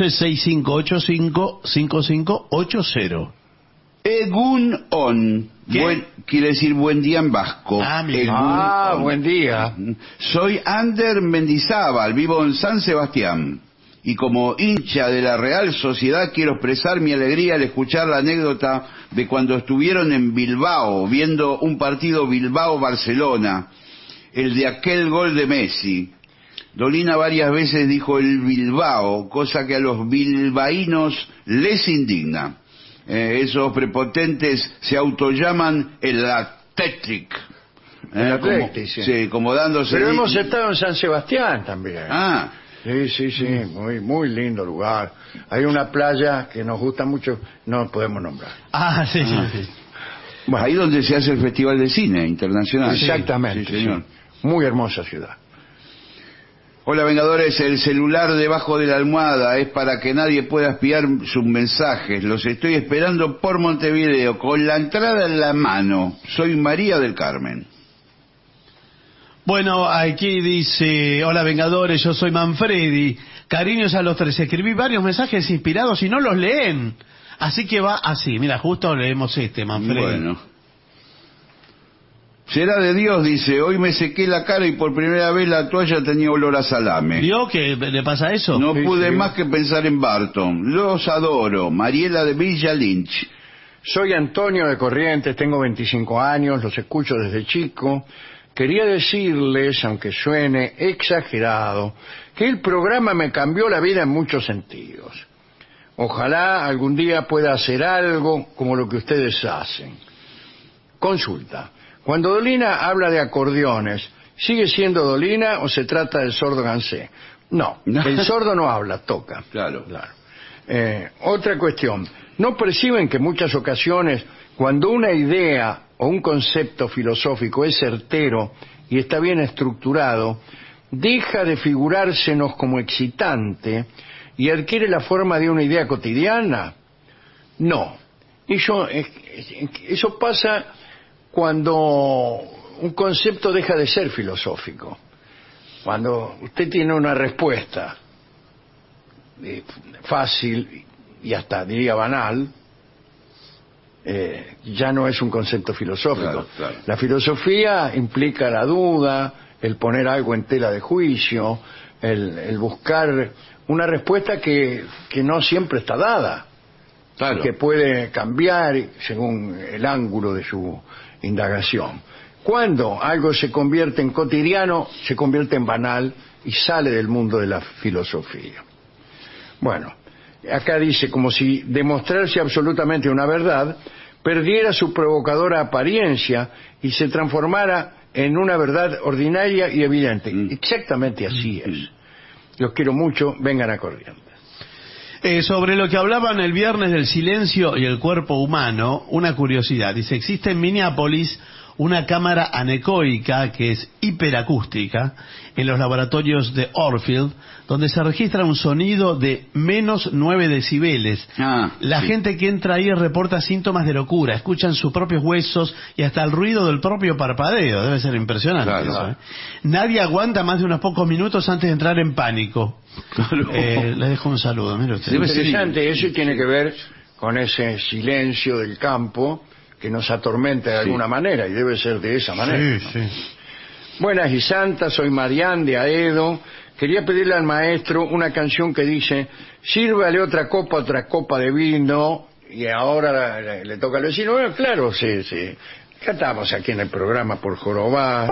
1165855580. Egun on. Quiere decir buen día en vasco. Buen día. Soy Ander Mendizábal, vivo en San Sebastián. Y como hincha de la Real Sociedad quiero expresar mi alegría al escuchar la anécdota de cuando estuvieron en Bilbao viendo un partido Bilbao-Barcelona, el de aquel gol de Messi. Dolina varias veces dijo el Bilbao, cosa que a los bilbaínos les indigna. Esos prepotentes se autollaman el Atlético. El Atlético, sí, como dándose... Pero hemos estado en San Sebastián también. Sí, muy, muy lindo lugar. Hay una playa que nos gusta mucho, no podemos nombrar. Sí. Bueno, ahí donde se hace el Festival de Cine Internacional. Exactamente, sí, señor. Muy hermosa ciudad. Hola, Vengadores, el celular debajo de la almohada es para que nadie pueda espiar sus mensajes. Los estoy esperando por Montevideo, con la entrada en la mano. Soy María del Carmen. Bueno, aquí dice, hola Vengadores, yo soy Manfredi, cariños a los 3, escribí varios mensajes inspirados y no los leen, así que va así, mira, justo leemos Manfredi. Bueno. Será de Dios, dice, hoy me sequé la cara y por primera vez la toalla tenía olor a salame. ¿Vio que le pasa eso? No pude más que pensar en Barton, los adoro, Mariela de Villa Lynch. Soy Antonio de Corrientes, tengo 25 años, los escucho desde chico. Quería decirles, aunque suene exagerado, que el programa me cambió la vida en muchos sentidos. Ojalá algún día pueda hacer algo como lo que ustedes hacen. Consulta. Cuando Dolina habla de acordeones, ¿sigue siendo Dolina o se trata del sordo Gansé? No, el sordo no habla, toca. Claro. Otra cuestión. ¿No perciben que en muchas ocasiones, cuando una idea o un concepto filosófico es certero y está bien estructurado, deja de figurársenos como excitante y adquiere la forma de una idea cotidiana? No, Eso pasa cuando un concepto deja de ser filosófico. Cuando usted tiene una respuesta fácil y hasta diría banal, ya no es un concepto filosófico. Claro, claro. La filosofía implica la duda, el poner algo en tela de juicio, el buscar una respuesta que no siempre está dada, Claro. que puede cambiar según el ángulo de su indagación. Cuando algo se convierte en cotidiano, se convierte en banal y sale del mundo de la filosofía. Bueno, acá dice, como si demostrarse absolutamente una verdad perdiera su provocadora apariencia y se transformara en una verdad ordinaria y evidente. Exactamente así es. Los quiero mucho, vengan a Corrientes. Sobre lo que hablaban el viernes del silencio y el cuerpo humano, una curiosidad. Dice, existe en Minneapolis una cámara anecoica que es hiperacústica en los laboratorios de Orfield, donde se registra un sonido de menos 9 decibeles. La gente que entra ahí reporta síntomas de locura, escuchan sus propios huesos y hasta el ruido del propio parpadeo. Debe ser impresionante. Claro. Eso, ¿eh? Nadie aguanta más de unos pocos minutos antes de entrar en pánico. Claro. Les dejo un saludo. Mire usted. Debe ser Interesante, eso tiene que ver con ese silencio del campo que nos atormenta de alguna manera, y debe ser de esa manera. Sí, ¿no? sí. Buenas y santas, soy Marián de Aedo. Quería pedirle al maestro una canción que dice, sírvale otra copa de vino, y ahora le toca al vecino. Bueno, claro, sí. Cantamos aquí en el programa por jorobar.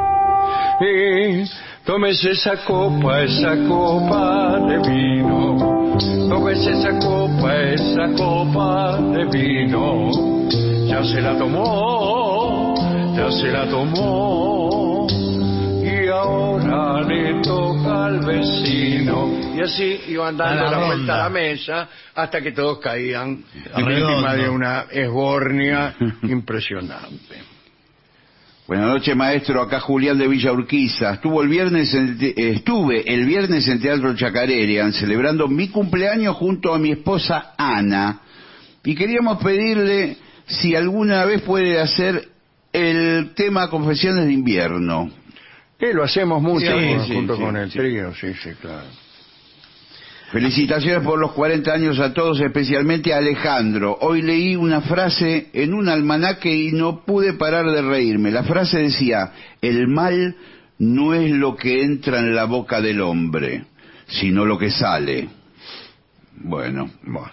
Tómese esa copa de vino. Tómese esa copa de vino. Ya se la tomó. Y ahora le toca al vecino. Y así iban dando la vuelta a la mesa hasta que todos caían víctimas de una esbornia impresionante. Buenas noches, maestro. Acá Julián de Villa Urquiza. Estuve el viernes en Teatro Chacarerian celebrando mi cumpleaños junto a mi esposa Ana. Y queríamos pedirle si alguna vez puede hacer el tema Confesiones de Invierno. Lo hacemos mucho junto sí, con el sí. trío, sí, claro. Felicitaciones por los 40 años a todos, especialmente a Alejandro. Hoy leí una frase en un almanaque y no pude parar de reírme. La frase decía, el mal no es lo que entra en la boca del hombre, sino lo que sale. Bueno.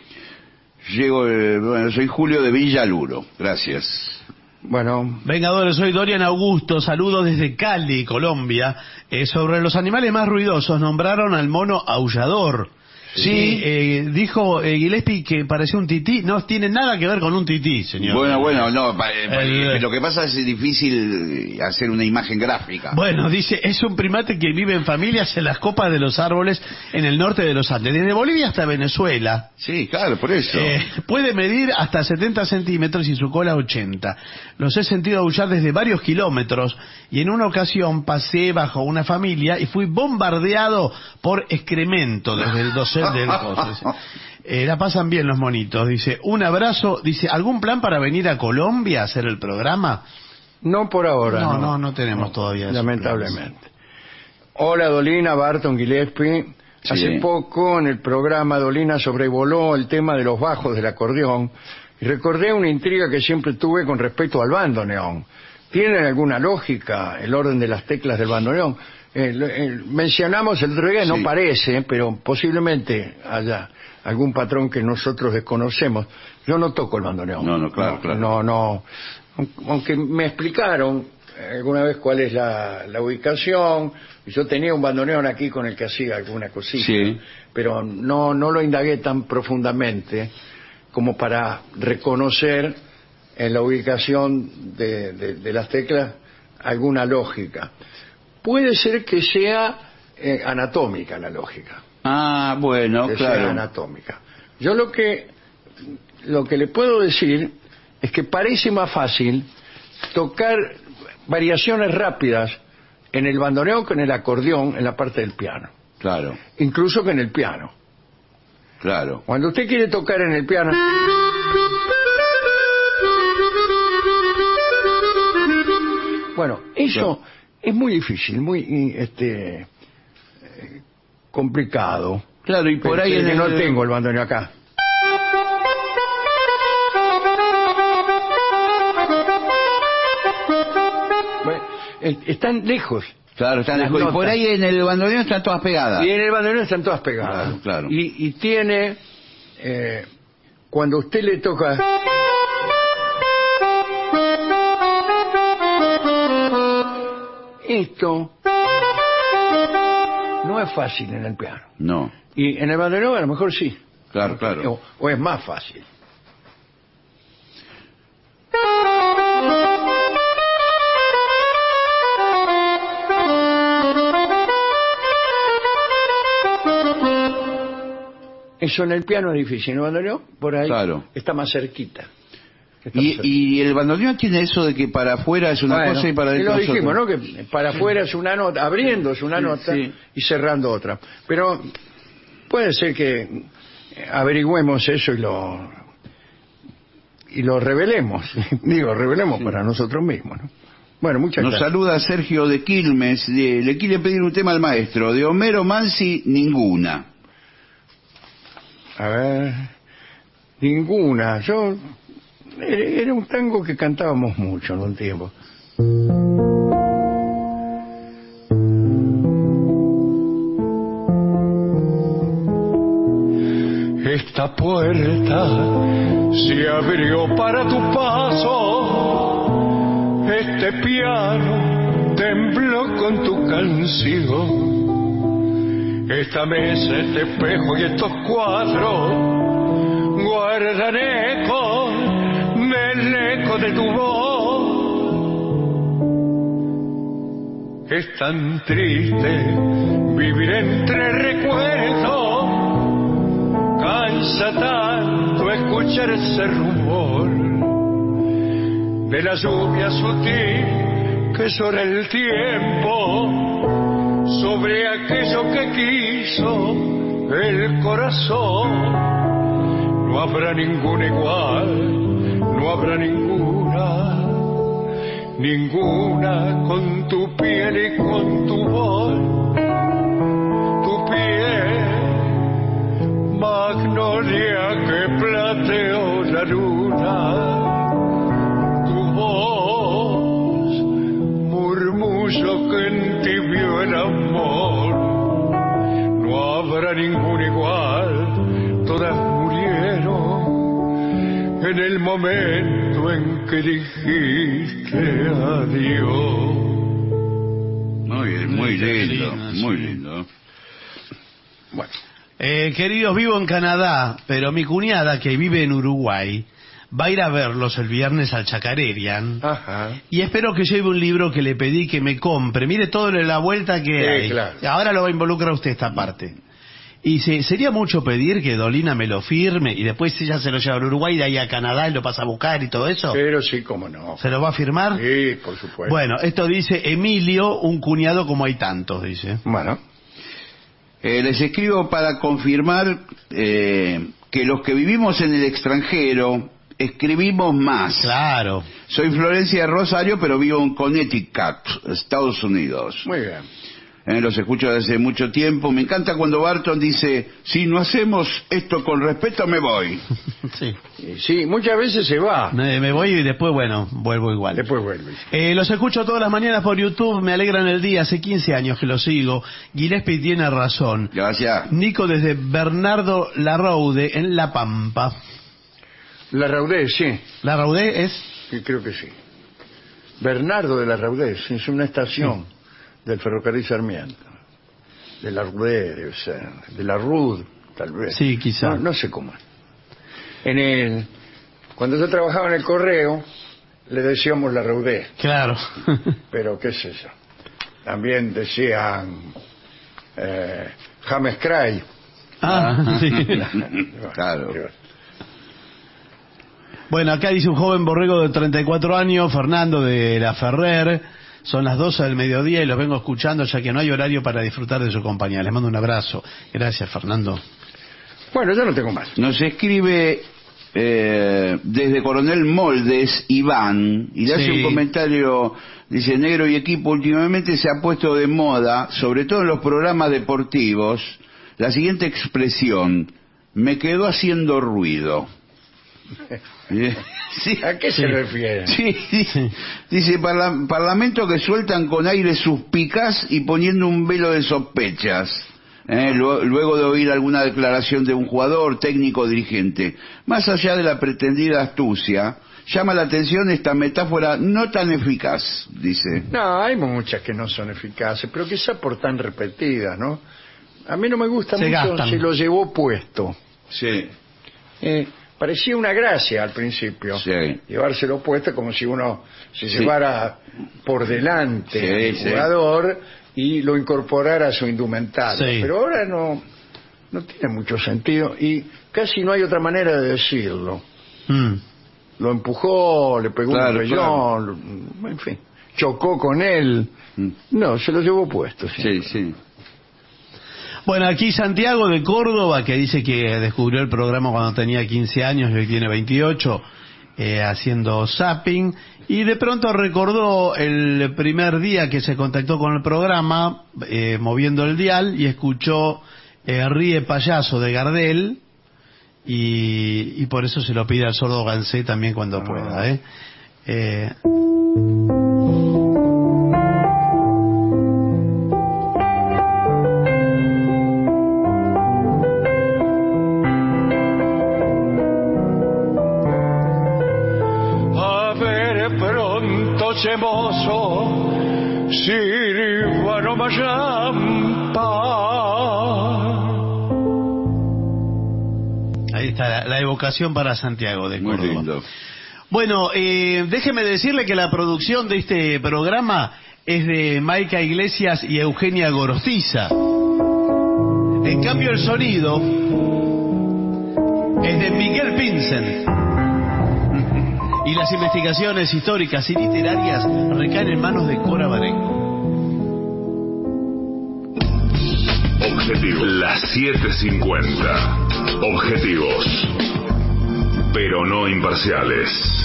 Soy Julio de Villaluro. Gracias. Bueno, Vengadores, soy Dorian Augusto, saludos desde Cali, Colombia. Sobre los animales más ruidosos, nombraron al mono aullador. Sí, dijo Gillespie que parecía un tití. No tiene nada que ver con un tití, señor. Bueno, no. Lo que pasa es difícil hacer una imagen gráfica. Bueno, dice, es un primate que vive en familias en las copas de los árboles en el norte de los Andes, desde Bolivia hasta Venezuela. Sí, claro, por eso. Puede medir hasta 70 centímetros y su cola 80. Los he sentido aullar desde varios kilómetros y en una ocasión pasé bajo una familia y fui bombardeado por excremento desde el dosel del coso. La pasan bien los monitos. Dice, un abrazo. Dice, ¿algún plan para venir a Colombia a hacer el programa? no por ahora. No tenemos todavía eso. Lamentablemente. Hola Dolina, Barton Gillespie. Sí. Hace poco en el programa Dolina sobrevoló el tema de los bajos del acordeón y recordé una intriga que siempre tuve con respecto al bandoneón. ¿Tiene alguna lógica el orden de las teclas del bandoneón? Mencionamos el reggae, no parece, pero posiblemente haya algún patrón que nosotros desconocemos. Yo no toco el bandoneón. No, claro. No. Aunque me explicaron alguna vez cuál es la ubicación. Yo tenía un bandoneón aquí con el que hacía alguna cosita, pero no lo indagué tan profundamente como para reconocer en la ubicación de las teclas alguna lógica. Puede ser que sea anatómica la lógica. Bueno, que claro. sea anatómica. Yo lo que le puedo decir es que parece más fácil tocar variaciones rápidas en el bandoneón que en el acordeón en la parte del piano. Claro. Incluso que en el piano. Claro. Cuando usted quiere tocar en el piano, Bueno, eso es muy difícil, muy complicado. Claro, y por ahí Pensé que no tengo el bandoneón acá. Bueno, están lejos. Claro, están las lejos. Y notas. por ahí en el bandoneón están todas pegadas. Y en el bandoneón están todas pegadas. Claro, claro. Y tiene, cuando usted le toca... Esto no es fácil en el piano. No, Y en el bandoneón a lo mejor sí. claro, claro. O es más fácil. Eso en el piano es difícil. En el bandoneón, por ahí, Claro. está más cerquita. Está más cerquita. Y el bandoneón tiene eso de que para afuera es una Bueno, cosa y para y adentro lo es dijimos, otra. ¿no? Que para afuera es una nota, abriendo es una nota sí. y cerrando otra. Pero puede ser que averigüemos eso y lo revelemos. Digo, revelemos para nosotros mismos, ¿no? Bueno, muchas Nos gracias. saluda Sergio de Quilmes, le quiere pedir un tema al maestro, de Homero Mansi, ninguna. A ver, ninguna. Era un tango que cantábamos mucho en un tiempo. Esta puerta se abrió para tu paso, este piano tembló con tu canción, esta mesa, este espejo y estos cuadros guardan eco del eco de tu voz. Es tan triste vivir entre recuerdos, cansa tanto escuchar ese rumor de la lluvia sutil que sobre el tiempo, sobre aquello que quiso el corazón. No habrá ninguna igual, no habrá ninguna con tu piel y con tu voz, tu piel, magnolia que plateó la luna, tu voz, murmullo que entibió el amor. No habrá ningún igual, todas murieron en el momento en que dijiste adiós. Muy bien, muy lindo, muy lindo. Bueno. Queridos, vivo en Canadá, pero mi cuñada, que vive en Uruguay, va a ir a verlos el viernes al Chacarerian. Ajá. Y espero que lleve un libro que le pedí que me compre. Mire todo la vuelta que hay. Claro. Ahora lo va a involucrar usted esta parte. Y sería mucho pedir que Dolina me lo firme y después ella se lo lleva a Uruguay, de ahí a Canadá y lo pasa a buscar y todo eso. Pero sí, cómo no. ¿Se lo va a firmar? Sí, por supuesto. Bueno, esto dice Emilio, un cuñado como hay tantos, dice. Bueno. Les escribo para confirmar que los que vivimos en el extranjero escribimos más. Claro. Soy Florencia de Rosario, pero vivo en Connecticut, Estados Unidos. Muy bien. Los escucho desde mucho tiempo. Me encanta cuando Barton dice, si no hacemos esto con respeto, me voy. Sí. Sí, muchas veces se va. Me voy y después, bueno, vuelvo igual. Después vuelve. Los escucho todas las mañanas por YouTube, me alegran el día, hace 15 años que lo sigo. Gillespie tiene razón. Gracias. Nico desde Bernardo Larraude, en La Pampa. La Raudés, sí. ¿La Raudé es? Sí, creo que sí. Bernardo de la Raudés, es una estación del ferrocarril Sarmiento. De la Raudés, debe ser. De la Rud, tal vez. Sí, quizá. No sé cómo. Cuando yo trabajaba en el correo, le decíamos la Raudés. Claro. Pero qué es eso. También decían James Cray. Ah, sí. Claro. Bueno, acá dice un joven borrego de 34 años, Fernando de la Ferrer. Son las 12 del mediodía y los vengo escuchando ya que no hay horario para disfrutar de su compañía. Les mando un abrazo. Gracias, Fernando. Bueno, yo no tengo más. Nos escribe desde Coronel Moldes, Iván, y le hace un comentario, dice: Negro y equipo, últimamente se ha puesto de moda, sobre todo en los programas deportivos, la siguiente expresión: me quedó haciendo ruido. Sí. ¿A qué se refiere? Sí, dice parlamento que sueltan con aire suspicaz y poniendo un velo de sospechas, luego de oír alguna declaración de un jugador, técnico o dirigente. Más allá de la pretendida astucia, llama la atención esta metáfora no tan eficaz, dice. No, hay muchas que no son eficaces, pero quizá por tan repetidas, ¿no? A mí no me gusta mucho gastan. si lo llevó puesto. Sí. Parecía una gracia al principio, llevárselo puesto, como si uno se llevara por delante al jugador y lo incorporara a su indumentaria. Pero ahora no tiene mucho sentido y casi no hay otra manera de decirlo. Lo empujó, le pegó un pellón, en fin, chocó con él. No, se lo llevó puesto. Sí. Bueno, aquí Santiago de Córdoba, que dice que descubrió el programa cuando tenía 15 años y hoy tiene 28, haciendo zapping, y de pronto recordó el primer día que se contactó con el programa, moviendo el dial, y escuchó Ríe Payaso de Gardel, y por eso se lo pide al sordo Gansé también cuando pueda. Mozo, Silvano Mayampa. Ahí está la evocación para Santiago de Córdoba. Muy lindo. Bueno, déjeme decirle que la producción de este programa es de Maica Iglesias y Eugenia Gorostiza. En cambio el sonido es de Miguel Vincent. Y las investigaciones históricas y literarias recaen en manos de Cora Barenco. Objetivos. Las 7:50. Objetivos. Pero no imparciales.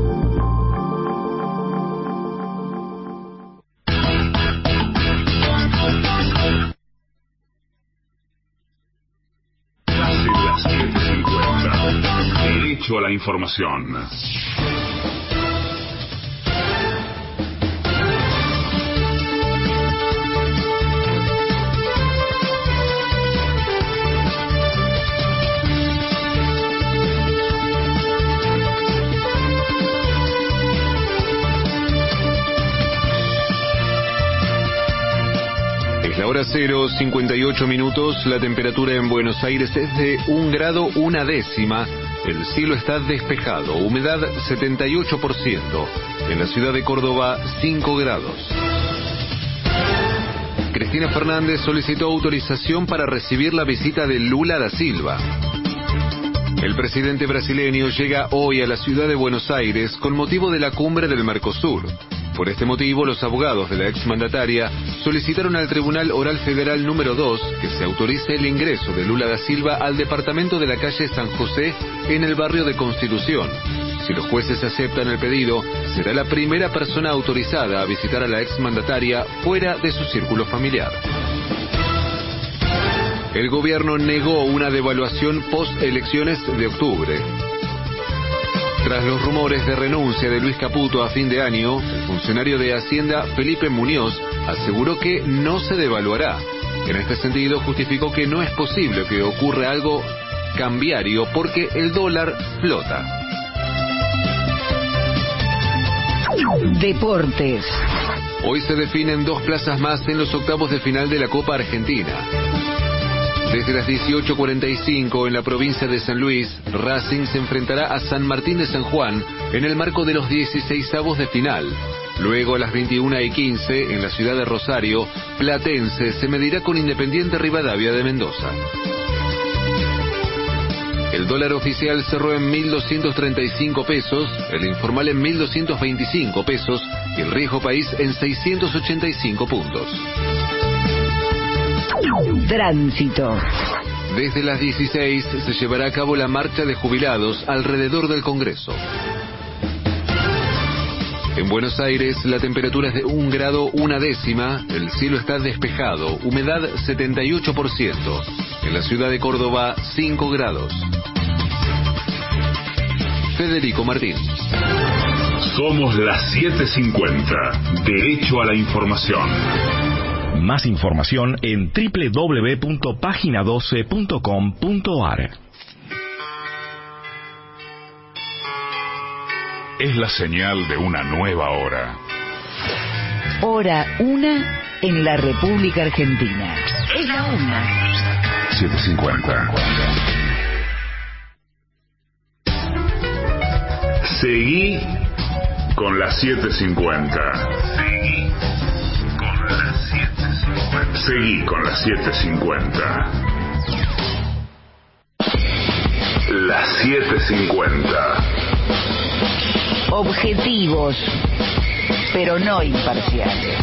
Casi las 7:50. Derecho a la información. La hora 0, 58 minutos, la temperatura en Buenos Aires es de 1 grado 1 décima, el cielo está despejado, humedad 78%, en la ciudad de Córdoba 5 grados. Cristina Fernández solicitó autorización para recibir la visita de Lula da Silva. El presidente brasileño llega hoy a la ciudad de Buenos Aires con motivo de la cumbre del Mercosur. Por este motivo, los abogados de la exmandataria solicitaron al Tribunal Oral Federal número 2 que se autorice el ingreso de Lula da Silva al departamento de la calle San José en el barrio de Constitución. Si los jueces aceptan el pedido, será la primera persona autorizada a visitar a la exmandataria fuera de su círculo familiar. El gobierno negó una devaluación post-elecciones de octubre. Tras los rumores de renuncia de Luis Caputo a fin de año, el funcionario de Hacienda, Felipe Muñoz, aseguró que no se devaluará. En este sentido, justificó que no es posible que ocurra algo cambiario porque el dólar flota. Deportes. Hoy se definen 2 plazas más en los octavos de final de la Copa Argentina. Desde las 18:45 en la provincia de San Luis, Racing se enfrentará a San Martín de San Juan en el marco de los 16avos de final. Luego a las 21:15 en la ciudad de Rosario, Platense se medirá con Independiente Rivadavia de Mendoza. El dólar oficial cerró en 1.235 pesos, el informal en 1.225 pesos y el riesgo país en 685 puntos. Tránsito. Desde las 16 se llevará a cabo la marcha de jubilados alrededor del Congreso. En Buenos Aires la temperatura es de 1 grado 1 décima, el cielo está despejado, humedad 78%. En la ciudad de Córdoba 5 grados. Federico Martín. Somos las 7:50. Derecho a la información. Más información en www.pagina12.com.ar. Es la señal de una nueva hora. Hora 1 en la República Argentina. Es la 1. 7:50. Seguí con las 7:50. Seguí con las 7:50. Las 7:50. Objetivos, pero no imparciales.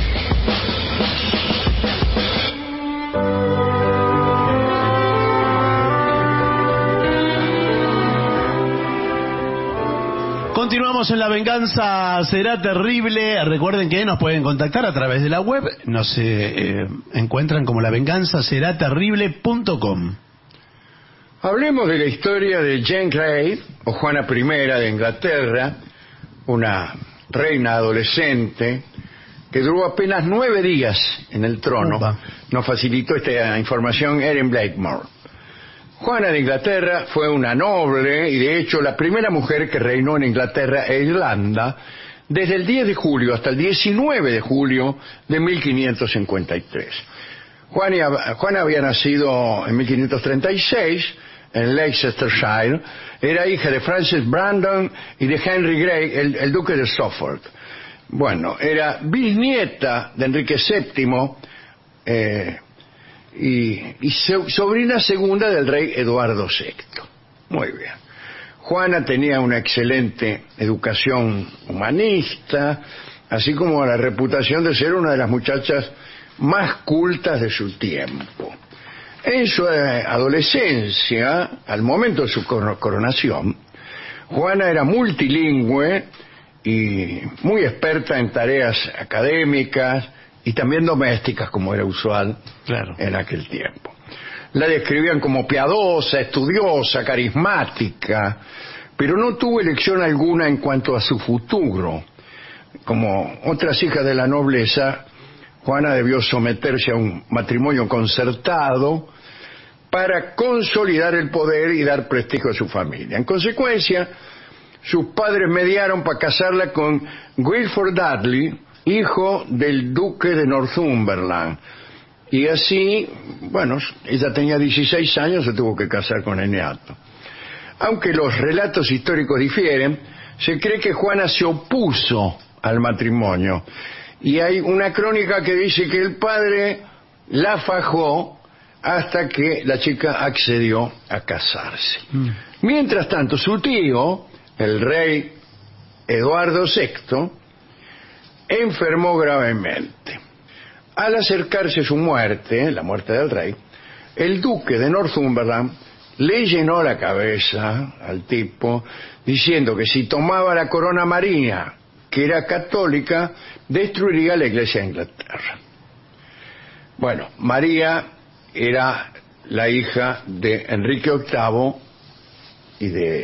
Continuamos en La Venganza Será Terrible. Recuerden que nos pueden contactar a través de la web. Nos encuentran como lavenganzaseraterrible.com. Hablemos de la historia de Jane Grey, o Juana I de Inglaterra, una reina adolescente que duró apenas 9 días en el trono. Nos facilitó esta información Erin Blakemore. Juana de Inglaterra fue una noble y de hecho la primera mujer que reinó en Inglaterra e Irlanda desde el 10 de julio hasta el 19 de julio de 1553. Juana había nacido en 1536 en Leicestershire. Era hija de Francis Brandon y de Henry Grey, el duque de Suffolk. Bueno, era bisnieta de Enrique VII y sobrina segunda del rey Eduardo VI. Muy bien. Juana tenía una excelente educación humanista, así como la reputación de ser una de las muchachas más cultas de su tiempo. En su adolescencia, al momento de su coronación, Juana era multilingüe y muy experta en tareas académicas y también domésticas, como era usual en aquel tiempo. La describían como piadosa, estudiosa, carismática, pero no tuvo elección alguna en cuanto a su futuro. Como otras hijas de la nobleza, Juana debió someterse a un matrimonio concertado para consolidar el poder y dar prestigio a su familia. En consecuencia, sus padres mediaron para casarla con Guilford Dudley, hijo del duque de Northumberland. Y así, bueno, ella tenía 16 años, se tuvo que casar con el neato. Aunque los relatos históricos difieren, se cree que Juana se opuso al matrimonio. Y hay una crónica que dice que el padre la fajó hasta que la chica accedió a casarse. Mientras tanto, su tío, el rey Eduardo VI, enfermó gravemente. Al acercarse su muerte, la muerte del rey, el duque de Northumberland le llenó la cabeza al tipo diciendo que si tomaba la corona marina, que era católica, destruiría la iglesia de Inglaterra. Bueno, María era la hija de Enrique VIII y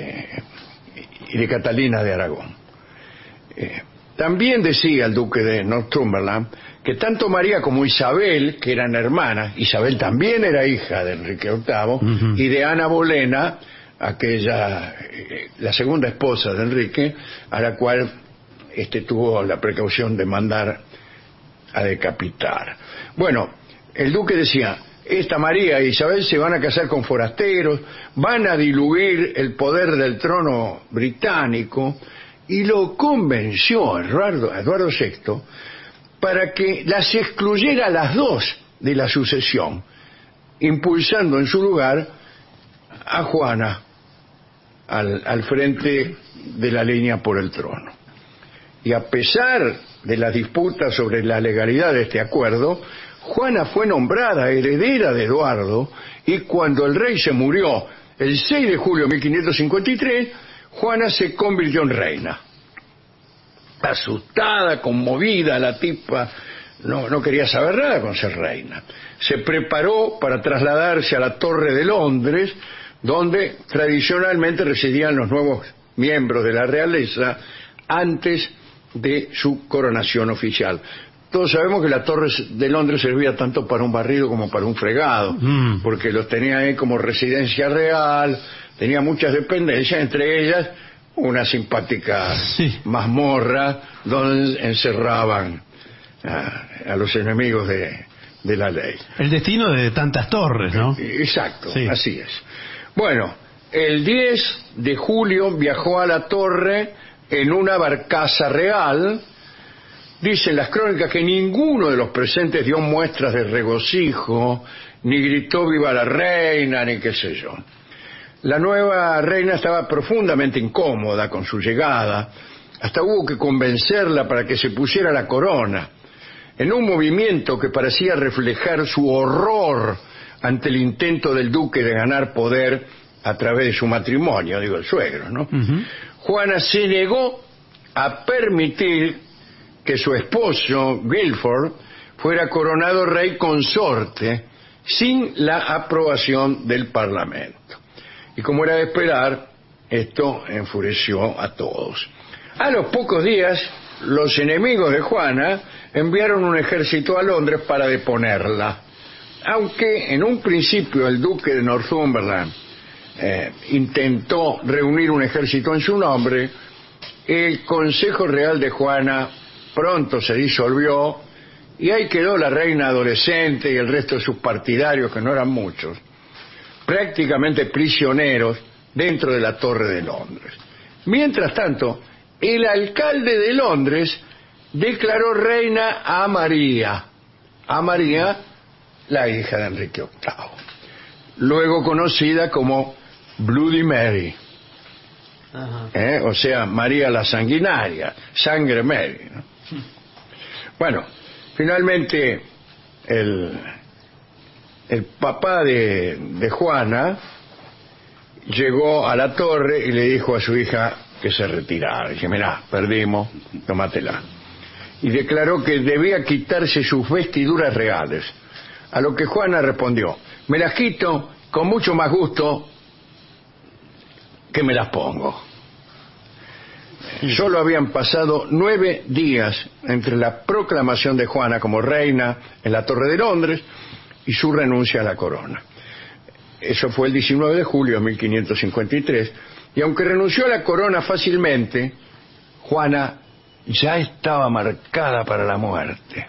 de Catalina de Aragón. También decía el duque de Northumberland que tanto María como Isabel, que eran hermanas, Isabel también era hija de Enrique VIII, y de Ana Bolena, aquella, la segunda esposa de Enrique, a la cual tuvo la precaución de mandar a decapitar. Bueno, el duque decía, esta María e Isabel se van a casar con forasteros, van a diluir el poder del trono británico, y lo convenció Eduardo VI para que las excluyera a las dos de la sucesión, impulsando en su lugar a Juana al frente de la línea por el trono. Y a pesar de las disputas sobre la legalidad de este acuerdo, Juana fue nombrada heredera de Eduardo y cuando el rey se murió el 6 de julio de 1553, Juana se convirtió en reina. Asustada, conmovida, la tipa no quería saber nada con ser reina. Se preparó para trasladarse a la Torre de Londres, donde tradicionalmente residían los nuevos miembros de la realeza antes de su coronación oficial. Todos sabemos que la Torre de Londres servía tanto para un barrido como para un fregado, porque los tenía ahí como residencia real, tenía muchas dependencias, entre ellas una simpática mazmorra donde encerraban a los enemigos de la ley. El destino de tantas torres, ¿no? Exacto, así es. Bueno, el 10 de julio viajó a la Torre en una barcaza real. Dicen las crónicas que ninguno de los presentes dio muestras de regocijo, ni gritó viva la reina, ni qué sé yo. La nueva reina estaba profundamente incómoda con su llegada, hasta hubo que convencerla para que se pusiera la corona, en un movimiento que parecía reflejar su horror ante el intento del duque de ganar poder a través de su matrimonio, digo, el suegro, ¿no? Juana se negó a permitir que su esposo, Guilford, fuera coronado rey consorte sin la aprobación del Parlamento. Y como era de esperar, esto enfureció a todos. A los pocos días, los enemigos de Juana enviaron un ejército a Londres para deponerla. Aunque en un principio el duque de Northumberland intentó reunir un ejército en su nombre, el Consejo Real de Juana pronto se disolvió y ahí quedó la reina adolescente y el resto de sus partidarios, que no eran muchos, prácticamente prisioneros dentro de la Torre de Londres. Mientras tanto, el alcalde de Londres declaró reina a María, la hija de Enrique VIII, luego conocida como Bloody Mary, o sea, María la Sanguinaria, Sangre Mary, ¿no? Bueno, finalmente el papá de Juana llegó a la torre y le dijo a su hija que se retirara. Dice, mirá, perdimos, tómatela. Y declaró que debía quitarse sus vestiduras reales. A lo que Juana respondió, me las quito con mucho más gusto que me las pongo. Solo habían pasado 9 días entre la proclamación de Juana como reina en la Torre de Londres y su renuncia a la corona. Eso fue el 19 de julio de 1553, y aunque renunció a la corona fácilmente, Juana ya estaba marcada para la muerte.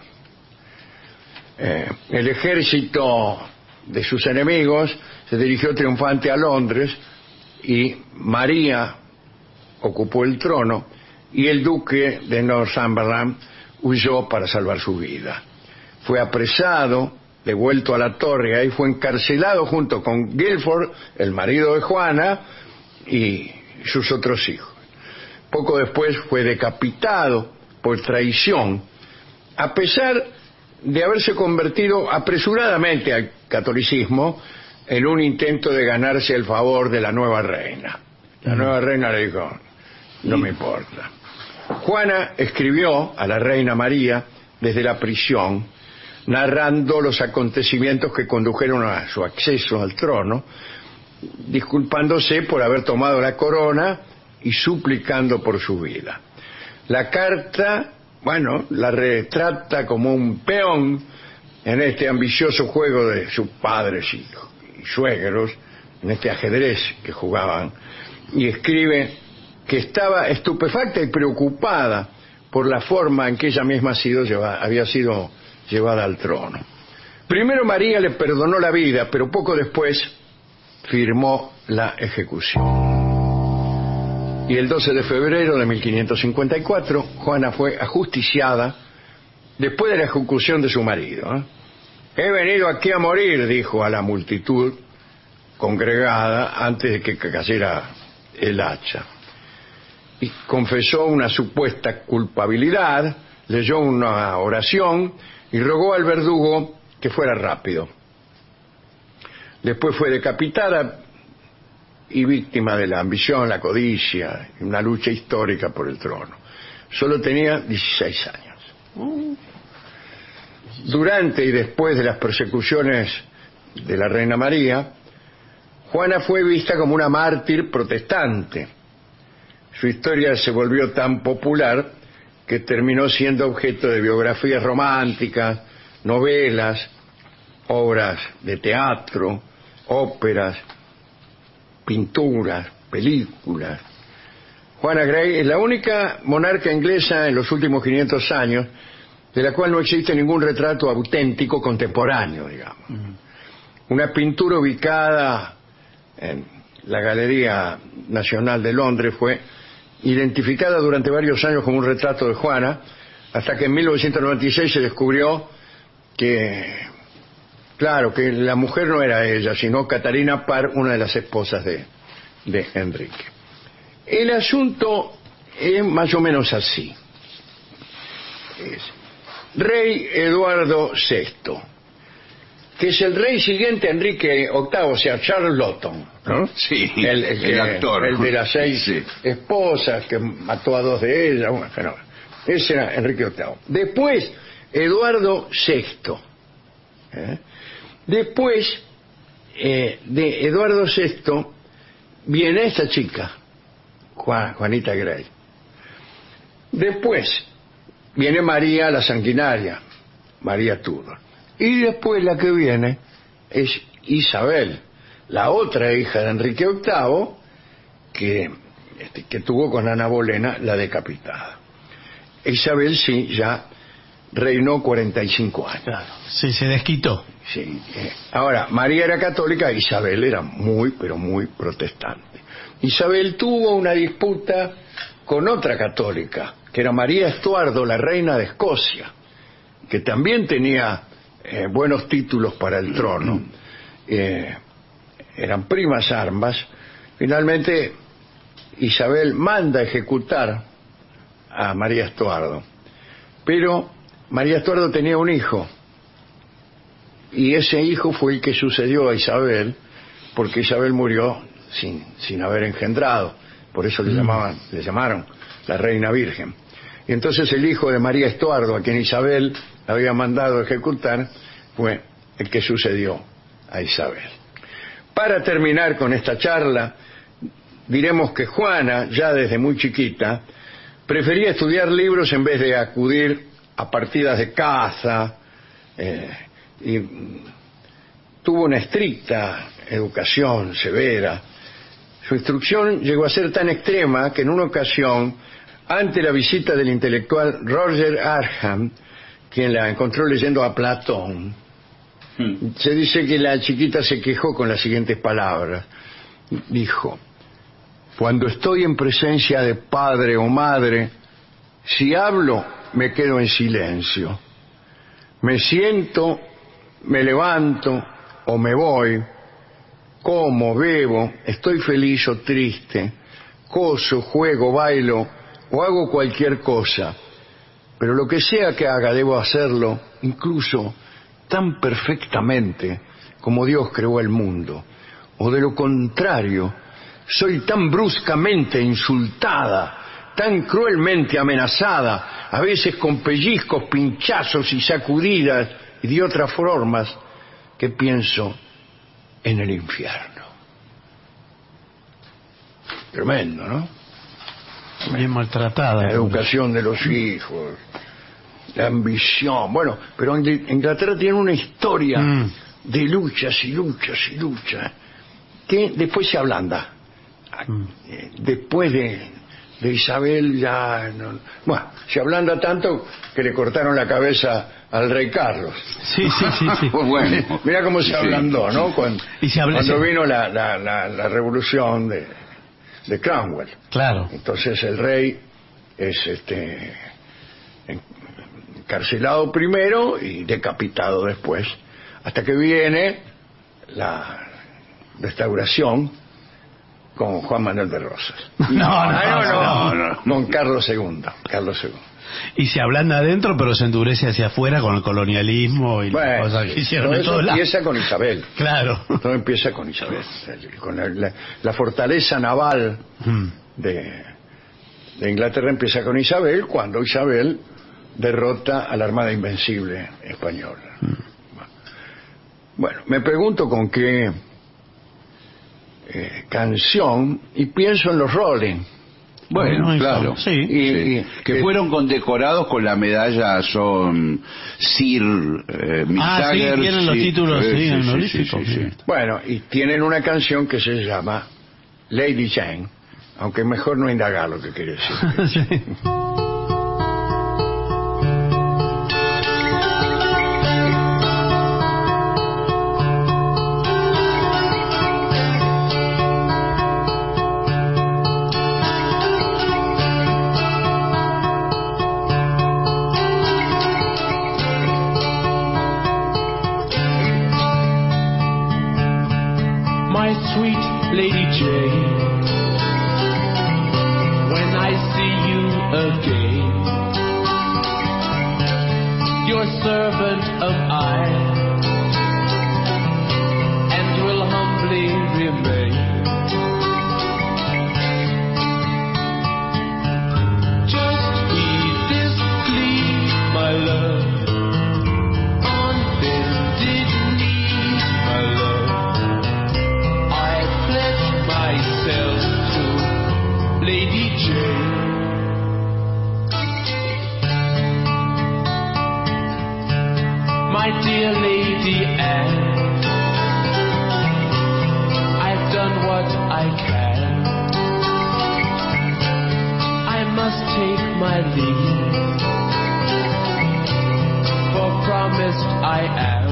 El ejército de sus enemigos se dirigió triunfante a Londres y María ocupó el trono y el duque de Northumberland huyó para salvar su vida. Fue apresado, devuelto a la torre, ahí fue encarcelado junto con Guilford, el marido de Juana, y sus otros hijos. Poco después fue decapitado por traición, a pesar de haberse convertido apresuradamente al catolicismo en un intento de ganarse el favor de la nueva reina. La nueva reina le dijo, no me importa. Juana escribió a la reina María desde la prisión, narrando los acontecimientos que condujeron a su acceso al trono, disculpándose por haber tomado la corona y suplicando por su vida. La carta, la retrata como un peón en este ambicioso juego de sus padres y suegros, en este ajedrez que jugaban, y escribe que estaba estupefacta y preocupada por la forma en que ella misma había sido llevada al trono. Primero María le perdonó la vida, pero poco después firmó la ejecución. Y el 12 de febrero de 1554, Juana fue ajusticiada después de la ejecución de su marido. He venido aquí a morir, dijo a la multitud congregada antes de que cayera el hacha. Y confesó una supuesta culpabilidad, leyó una oración y rogó al verdugo que fuera rápido. Después fue decapitada y víctima de la ambición, la codicia, una lucha histórica por el trono. Solo tenía 16 años. Durante y después de las persecuciones de la reina María, Juana fue vista como una mártir protestante. Su historia se volvió tan popular que terminó siendo objeto de biografías románticas, novelas, obras de teatro, óperas, pinturas, películas. Juana Grey es la única monarca inglesa en los últimos 500 años de la cual no existe ningún retrato auténtico contemporáneo, digamos. Una pintura ubicada en la Galería Nacional de Londres fue identificada durante varios años como un retrato de Juana, hasta que en 1996 se descubrió que, claro, que la mujer no era ella, sino Catarina Parr, una de las esposas de Enrique. El asunto es más o menos así. Rey Eduardo VI, que es el rey siguiente a Enrique VIII, o sea, Charles Lawton, ¿no? Sí, el actor. El de las 6 esposas, que mató a 2 de ellas, bueno, fenómeno. Ese era Enrique VIII. Después, Eduardo VI. Después de Eduardo VI viene esta chica, Juanita Grey. Después viene María la Sanguinaria, María Tudor. Y después la que viene es Isabel, la otra hija de Enrique VIII, que tuvo con Ana Bolena la decapitada. Isabel sí, ya reinó 45 años. Claro, sí, se desquitó. Sí. Ahora, María era católica, Isabel era muy, pero muy protestante. Isabel tuvo una disputa con otra católica, que era María Estuardo, la reina de Escocia, que también tenía buenos títulos para el trono. Eran primas ambas. Finalmente, Isabel manda a ejecutar a María Estuardo. Pero María Estuardo tenía un hijo, y ese hijo fue el que sucedió a Isabel, porque Isabel murió sin haber engendrado. Por eso le llamaron la Reina Virgen. Y entonces el hijo de María Estuardo, a quien Isabel había mandado a ejecutar, fue el que sucedió a Isabel. Para terminar con esta charla, diremos que Juana, ya desde muy chiquita, prefería estudiar libros en vez de acudir a partidas de caza, y tuvo una estricta educación severa. Su instrucción llegó a ser tan extrema que en una ocasión, ante la visita del intelectual Roger Arkham, quien la encontró leyendo a Platón, se dice que la chiquita se quejó con las siguientes palabras. Dijo: cuando estoy en presencia de padre o madre, si hablo, me quedo en silencio. Me siento, me levanto o me voy, como, bebo, estoy feliz o triste, coso, juego, bailo o hago cualquier cosa. Pero lo que sea que haga, debo hacerlo incluso tan perfectamente como Dios creó el mundo. O de lo contrario, soy tan bruscamente insultada, tan cruelmente amenazada, a veces con pellizcos, pinchazos y sacudidas y de otras formas, que pienso en el infierno. Tremendo, ¿no? Bien maltratada. La educación de los hijos, la ambición. Bueno, pero Inglaterra tiene una historia de luchas y luchas y luchas que después se ablanda. Después de Isabel ya no, bueno, se ablanda tanto que le cortaron la cabeza al rey Carlos. Sí. Pues bueno, mira cómo se ablandó, ¿no? Cuando vino la revolución de Cromwell. Claro. Entonces el rey es encarcelado primero y decapitado después, hasta que viene la restauración con Juan Manuel de Rosas. No. Con Carlos II. Y se ablanda adentro, pero se endurece hacia afuera con el colonialismo y las cosas que hicieron en todos lados. Empieza con Isabel. Claro. Todo empieza con Isabel. Con la fortaleza naval de Inglaterra empieza con Isabel, cuando Isabel derrota a la Armada Invencible española. Bueno, me pregunto con qué canción, y pienso en los Rolling. Bueno, claro. Sí. Que fueron condecorados con la medalla, son Sir Mick Jagger. Sí, tienen los títulos, honoríficos. Bueno, y tienen una canción que se llama Lady Jane, aunque mejor no indagar lo que quiere decir. Sí. My sweet Lady Jane, when I see you again, your servant am I, and will humbly remain. Just heed this plea, my love, on bended knees, my love. Myself to Lady Jane. My dear Lady Anne, I've done what I can. I must take my leave, for promised I am.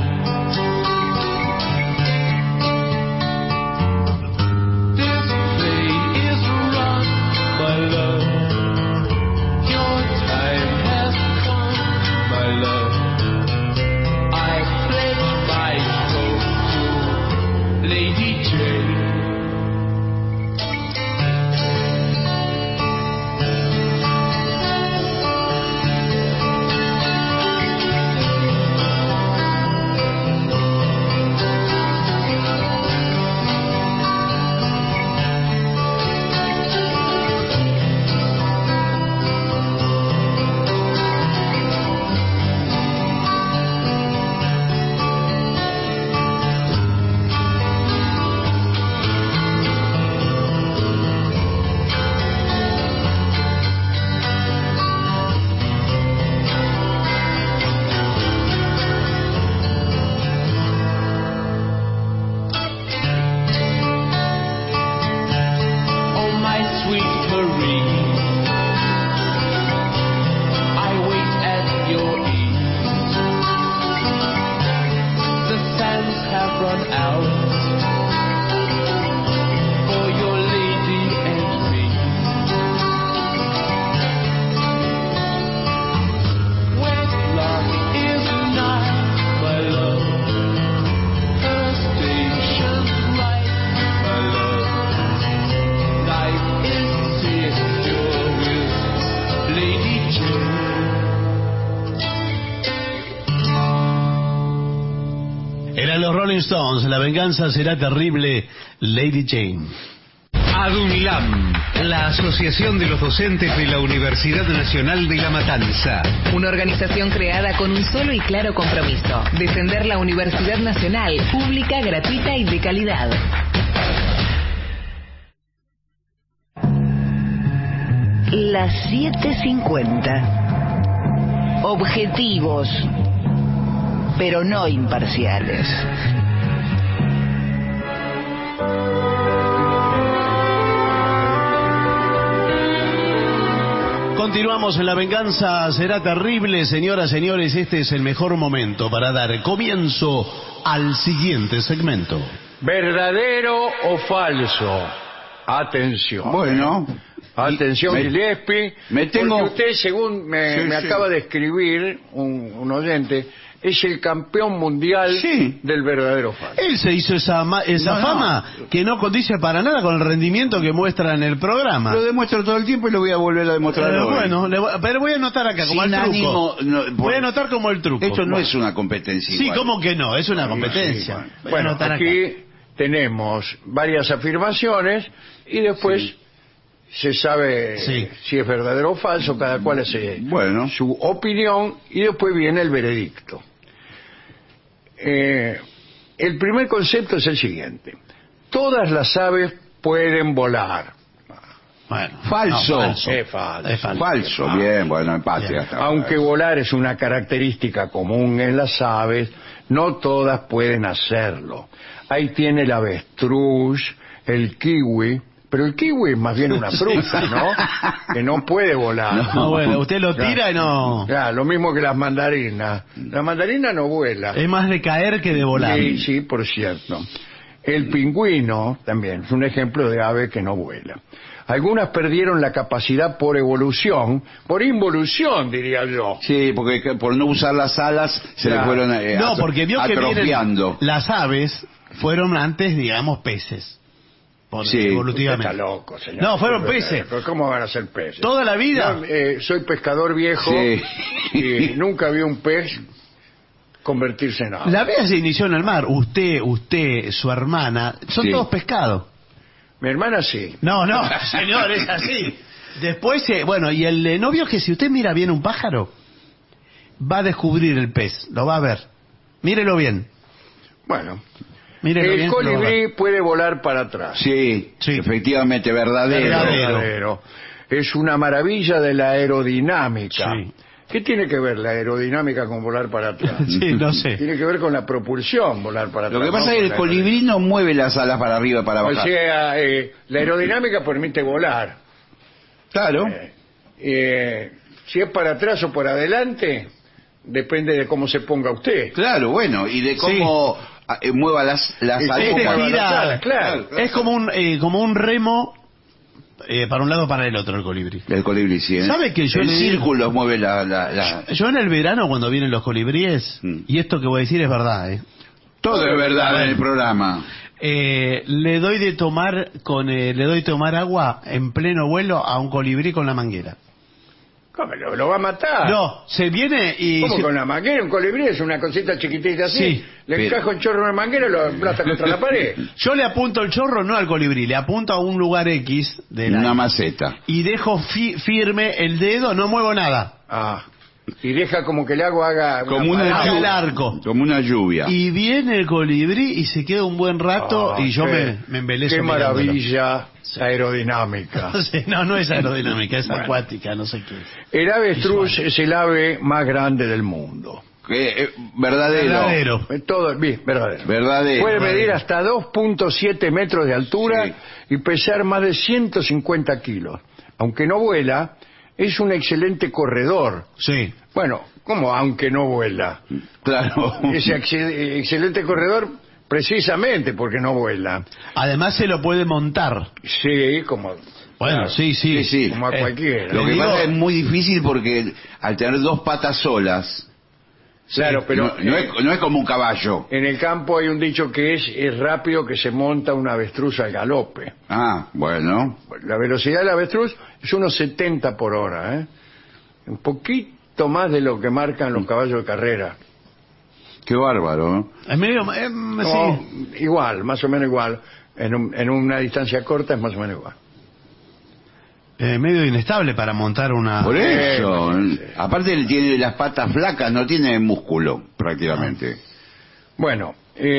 My love, your time has come, my love. I pledge my troth to Lady Jane. Los Rolling Stones, la venganza será terrible, Lady Jane. ADUNLAM, la Asociación de los Docentes de la Universidad Nacional de La Matanza. Una organización creada con un solo y claro compromiso: defender la Universidad Nacional, pública, gratuita y de calidad. Las 7:50. Objetivos, pero no imparciales. Continuamos en La Venganza Será Terrible. Señoras, señores, este es el mejor momento para dar comienzo al siguiente segmento. ¿Verdadero o falso? Atención. Bueno. Atención, Gillespie. Porque usted, según me acaba de escribir un oyente, es el campeón mundial del verdadero falso. Él se hizo esa fama que no condice para nada con el rendimiento que muestra en el programa. Lo demuestro todo el tiempo y lo voy a volver a demostrar hoy. Bueno, pero voy a anotar acá como Sin el truco. ánimo, Voy a anotar como el truco. Esto no es una competencia Sí, igual. ¿cómo que no? Es una competencia. Voy a Bueno, anotar aquí acá. tenemos varias afirmaciones y después se sabe si es verdadero o falso, cada cual hace su opinión y después viene el veredicto. El primer concepto es el siguiente: todas las aves pueden volar. Bueno, falso. Es falso. Falso. Bien, bueno, empate. Aunque volar es una característica común en las aves, no todas pueden hacerlo. Ahí tiene el avestruz, el kiwi, pero el kiwi es más bien una fruta, ¿no? Que no puede volar. No, bueno, usted lo tira y no... Claro, lo mismo que las mandarinas. La mandarina no vuela. Es más de caer que de volar. Sí, sí, por cierto. El pingüino también es un ejemplo de ave que no vuela. Algunas perdieron la capacidad por evolución, por involución, diría yo. Sí, porque por no usar las alas se le fueron no, porque vio que atrofiando. Las aves fueron antes, digamos, peces. Evolutivamente. Está loco, señor. No, fueron peces. ¿Cómo van a ser peces? Toda la vida. Yo, soy pescador viejo y nunca vi un pez convertirse en ave. La vida se inició en el mar. Usted, su hermana, son todos pescados. Mi hermana sí. No, señor, es así. Después, bueno, y el novio es que si usted mira bien un pájaro, va a descubrir el pez, lo va a ver. Mírelo bien. Bueno. Mírelo el bien, colibrí puede volar para atrás. Sí, efectivamente, verdadero. Es una maravilla de la aerodinámica. Sí. ¿Qué tiene que ver la aerodinámica con volar para atrás? Sí, no sé. Tiene que ver con la propulsión, volar para atrás. Lo que pasa es que el colibrí no mueve las alas para arriba y para abajo. O sea, la aerodinámica permite volar. Claro. Si es para atrás o por adelante, depende de cómo se ponga usted. Claro, bueno, y de cómo mueva las aletas. Claro. Es como un remo para un lado o para el otro el colibrí. El colibrí, sí. ¿Sabe que yo en círculos mueve la... Yo en el verano, cuando vienen los colibríes, y esto que voy a decir es verdad, Todo es verdad en el programa. Le doy tomar agua en pleno vuelo a un colibrí con la manguera. ¿Cómo? ¿Lo va a matar? No, se viene y... ¿Cómo con la manguera? Un colibrí es una cosita chiquitita así. Sí, le encajo un chorro de manguera y lo aplasta contra la pared. Yo le apunto el chorro no al colibrí, le apunto a un lugar X de una maceta. Y dejo firme el dedo, no muevo nada. Y deja como que el agua haga como un arco. Como una lluvia. Y viene el colibrí y se queda un buen rato y yo me embelezo. Qué maravilla aerodinámica. No es aerodinámica, es acuática, no sé qué. El avestruz es el ave más grande del mundo. Verdadero. Verdadero. Puede medir hasta 2.7 metros de altura y pesar más de 150 kilos. Aunque no vuela, es un excelente corredor. Sí. Bueno, ¿cómo aunque no vuela? Claro. Es excelente corredor precisamente porque no vuela. Además se lo puede montar. Sí, como... Bueno, claro, sí. Como a cualquiera. Lo que pasa es muy difícil porque al tener dos patas solas... Claro, pero no es como un caballo. En el campo hay un dicho que es rápido que se monta un avestruz al galope. Bueno. La velocidad del avestruz es unos 70 por hora, un poquito más de lo que marcan los caballos de carrera. Qué bárbaro, Es medio... sí. Igual, más o menos igual. En una distancia corta es más o menos igual. Medio inestable para montar una... Por eso. Aparte él tiene las patas flacas, no tiene músculo prácticamente. Bueno,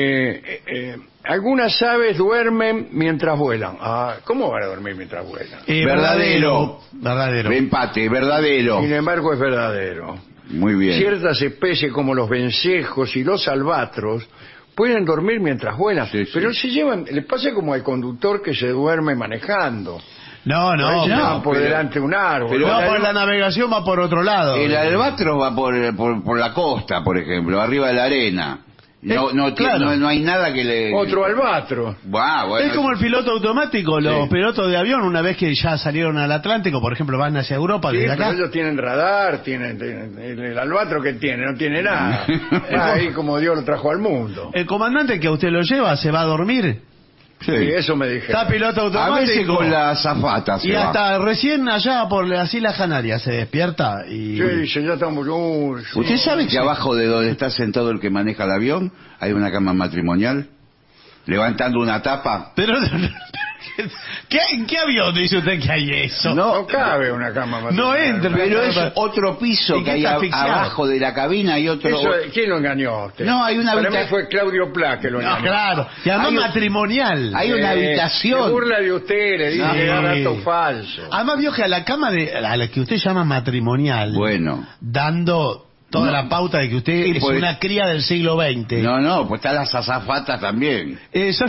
algunas aves duermen mientras vuelan. ¿Cómo van a dormir mientras vuelan? Verdadero. Empate, verdadero. Sin embargo es verdadero. Muy bien. Ciertas especies como los vencejos y los albatros pueden dormir mientras vuelan, pero les pasa como al conductor que se duerme manejando. No. Va por delante de un árbol. Pero por la navegación va por otro lado. El albatros va por la costa, por ejemplo, arriba de la arena. No hay nada que le... Otro albatros. Bueno, es como el piloto automático. Los pilotos de avión, una vez que ya salieron al Atlántico, por ejemplo, van hacia Europa, Sí, desde acá. pero ellos tienen radar, tienen el albatros que tiene, no tiene nada. Es ahí como Dios lo trajo al mundo. El comandante que a usted lo lleva se va a dormir. Sí, eso me dijeron. Está piloto A automático. veces con la azafata Y hasta recién allá por las Islas Canarias se despierta y... Sí, dice, ya estamos... ¿Usted sabe que abajo de donde está sentado el que maneja el avión hay una cama matrimonial? Levantando una tapa. Pero... ¿En qué avión dice usted que hay eso? No cabe una cama matrimonial. No entra. Pero es otro piso que hay abajo de la cabina y otro... ¿Quién lo engañó a usted? No, hay una Para mí habitación... fue Claudio Pla que lo engañó. Claro. Y además matrimonial. Hay una habitación. Se burla de usted, le dice que era dato falso. Además vio que a la cama a la que usted llama matrimonial, dando toda la pauta de que usted es una cría del siglo XX. No, pues están las azafatas también. Eso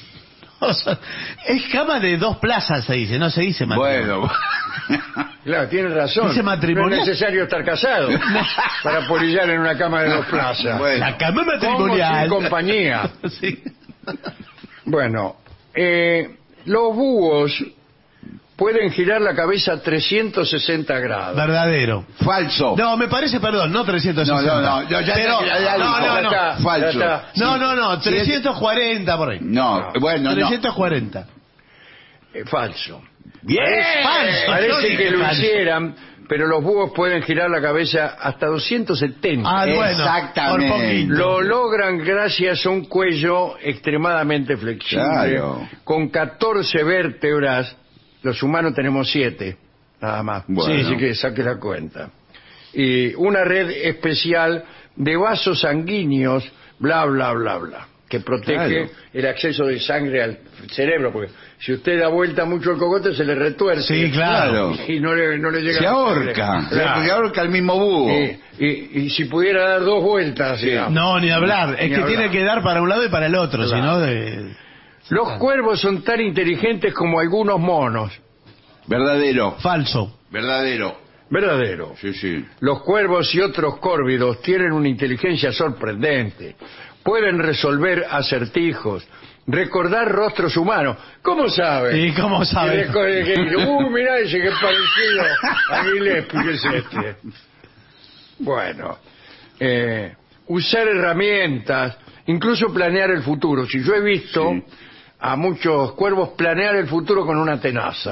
es cama de 2 plazas, se dice, no se dice matrimonial. Bueno. Claro, tiene razón. Dice matrimonial. No es necesario estar casado para polillar en una cama de 2 plazas. Bueno. La cama matrimonial. Como sin compañía. Sí. Bueno, los búhos pueden girar la cabeza a 360 grados. Verdadero. Falso. No, me parece, perdón, no 360. No, falso. No, 340 por ahí. No, bueno, 340. Falso. Bien. Parece que lo hicieran, pero los búhos pueden girar la cabeza hasta 270. Bueno, exactamente. por poquito. Lo logran gracias a un cuello extremadamente flexible, Claro. con 14 vértebras. Los humanos tenemos 7, nada más. Bueno. Sí, así que saque la cuenta. Y una red especial de vasos sanguíneos, bla, bla, bla, bla, que protege el acceso de sangre al cerebro, porque si usted da vuelta mucho el cogote se le retuerce. Sí, claro. Y no le llega. Se ahorca. Claro. Se ahorca el mismo búho. Y si pudiera dar 2 vueltas, digamos. No, ni hablar. Es Ni que hablar. tiene que dar para un lado y para el otro, Claro. si no de... Los cuervos son tan inteligentes como algunos monos. Verdadero. Falso. Verdadero. Verdadero. Sí. Los cuervos y otros córvidos tienen una inteligencia sorprendente. Pueden resolver acertijos, recordar rostros humanos. ¿Cómo sabe? ¿Y cómo sabe? Mirá ese que es parecido a Gillespie, ¿qué es este? Bueno, usar herramientas, incluso planear el futuro. Si yo he visto a muchos cuervos planear el futuro con una tenaza.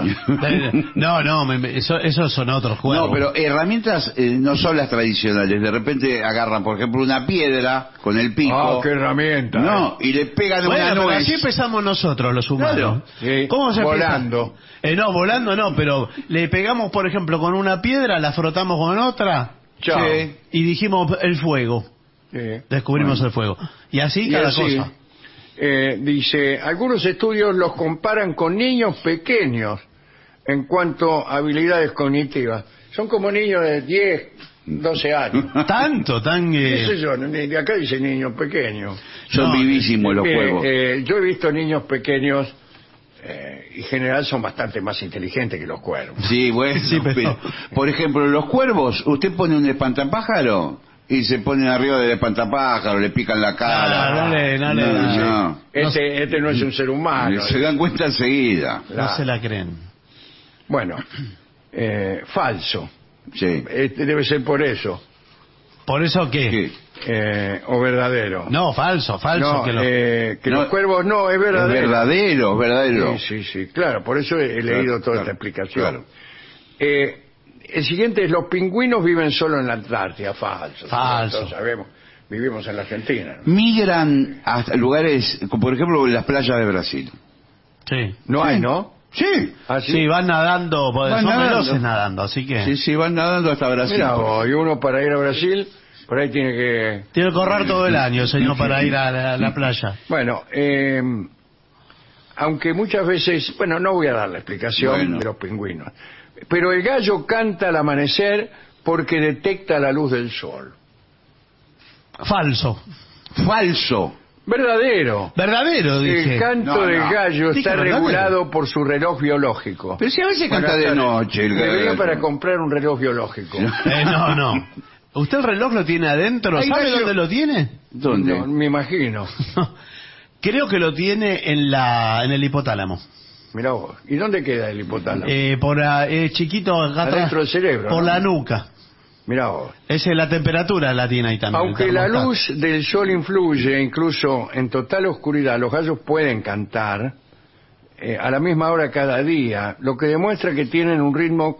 Esos son otros juegos. No, pero herramientas no son las tradicionales. De repente agarran, por ejemplo, una piedra con el pico. Ah, qué herramienta. No, y le pegan una pero nuez. así empezamos nosotros, los humanos. Claro. Sí, ¿Cómo se volando. empieza? No, volando no, pero le pegamos, por ejemplo, con una piedra, la frotamos con otra. Chao. Y dijimos el fuego. Sí. Descubrimos el fuego. Y así cada cosa. Dice, algunos estudios los comparan con niños pequeños en cuanto a habilidades cognitivas. Son como niños de 10, 12 años. Tan... ¿Qué sé yo? De acá dice niños pequeños. Son vivísimos los juegos. Yo he visto niños pequeños y en general son bastante más inteligentes que los cuervos. Sí, bueno, Sí, pero- por ejemplo, los cuervos, usted pone un espantapájaro y se ponen arriba del espantapájaro, le pican la cara. No. Este no es un ser humano. Se dan cuenta enseguida. No se la creen. Bueno, falso. Sí. Debe ser por eso. ¿Por eso qué? ¿Qué? O verdadero. No, falso. No, que los cuervos no, es verdadero. Es verdadero. Sí, claro, por eso he leído toda esta explicación. Claro. El siguiente es: los pingüinos viven solo en la Antártida. Falso. Falso. Todos sabemos, vivimos en la Argentina. Migran hasta lugares, como por ejemplo las playas de Brasil. Sí. No hay, ¿no? Sí. ¿Ah, sí? Sí, van nadando, porque Van son nadando. veloces nadando, así que... Sí, van nadando hasta Brasil. Mira vos, y uno para ir a Brasil, por ahí tiene que... Tiene que correr todo el año, señor, para ir a la playa. Bueno, aunque muchas veces... Bueno, no voy a dar la explicación de los pingüinos. Pero el gallo canta al amanecer porque detecta la luz del sol. Falso. Falso. Verdadero. Verdadero, dije. El canto del gallo Dije está verdadero. regulado por su reloj biológico. Pero si a veces canta de Buenas tardes. noche el Me venía gallo. para comprar un reloj biológico. No. ¿Usted el reloj lo tiene adentro? Hay ¿Sabe gallo- dónde lo tiene? ¿Dónde? No, me imagino. Creo que lo tiene en el hipotálamo. Mirá vos. ¿Y dónde queda el hipotálamo? Chiquito, acá atrás, Adentro del cerebro, por ¿no? la nuca. Mirá vos. Esa es la temperatura, la tiene ahí también. Aunque el la termostato. luz del sol influye, incluso en total oscuridad, los gallos pueden cantar a la misma hora cada día, lo que demuestra que tienen un ritmo...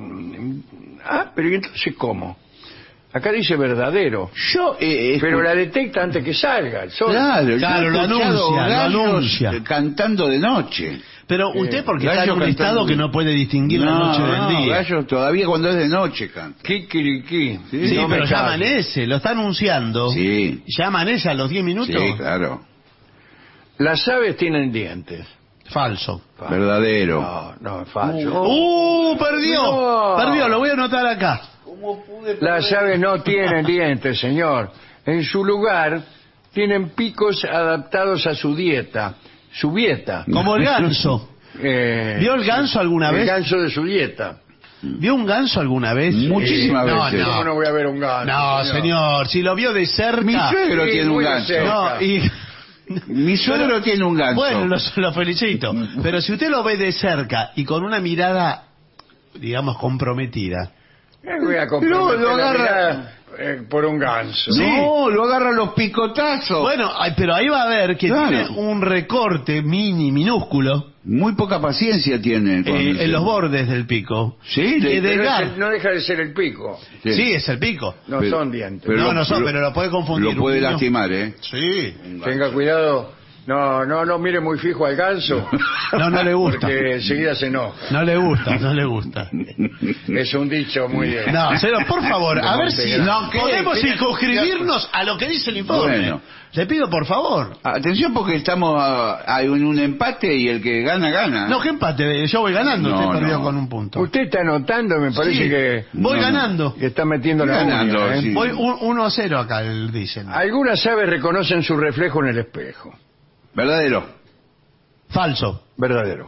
pero ¿y entonces cómo? Acá dice verdadero, Yo, pero la detecta antes que salga el sol. Claro, yo Claro, he lo escuchado anuncia, lo gallos anuncia. cantando de noche. Pero usted porque está en gallo un cantando. estado que no puede distinguir la noche del día. Gallos todavía cuando es de noche canta. Kikiriki. Sí, No me pero ya callo. amanece, lo está anunciando. Sí. Ya amanece a los 10 minutos. Sí, claro. Las aves tienen dientes. Falso. Verdadero. No, es falso. Perdió. No. Perdió, lo voy a anotar acá. Las aves no tienen dientes, señor. En su lugar, tienen picos adaptados a su dieta. Su dieta. Como el ganso. ¿Vio el ganso alguna El vez? ganso de su dieta. ¿Vio un ganso alguna vez? Muchísimas No, veces. ¿Cómo no voy a ver un ganso? No, señor, si lo vio de cerca. Mi suegro Sí, tiene un muy de ganso. cerca. No, y... Mi suegro tiene un ganso. Bueno, lo felicito. Pero si usted lo ve de cerca y con una mirada, digamos, comprometida. Voy a comprar Lo agarra- por un ganso. No, lo agarra los picotazos. Bueno, pero ahí va a ver que Claro. tiene un recorte minúsculo Muy poca paciencia tiene. en los bordes del pico. Sí, que Pero desgar- no deja de ser el pico. Sí, es el pico. No Pero- son dientes. pero- no son, pero lo puede confundir. Lo puede Un niño- lastimar, ¿eh? Sí. Tenga cuidado. No mire muy fijo al ganso. No le gusta. Porque enseguida se enoja. No le gusta. Es un dicho muy bien. No, señor, por favor, a ver si No, ¿qué? podemos ¿Qué? circunscribirnos a lo que dice el informe. Bueno. Le pido por favor. Atención porque estamos hay un empate y el que gana, gana. No, que empate, yo voy ganando, No, usted perdió no. con un punto. Usted está anotando, me parece Sí, que voy No, ganando. que está metiendo la Ganando, uña, ¿eh? sí. Voy 1-0 acá, dicen. Algunas aves reconocen su reflejo en el espejo. Verdadero. Falso. Verdadero.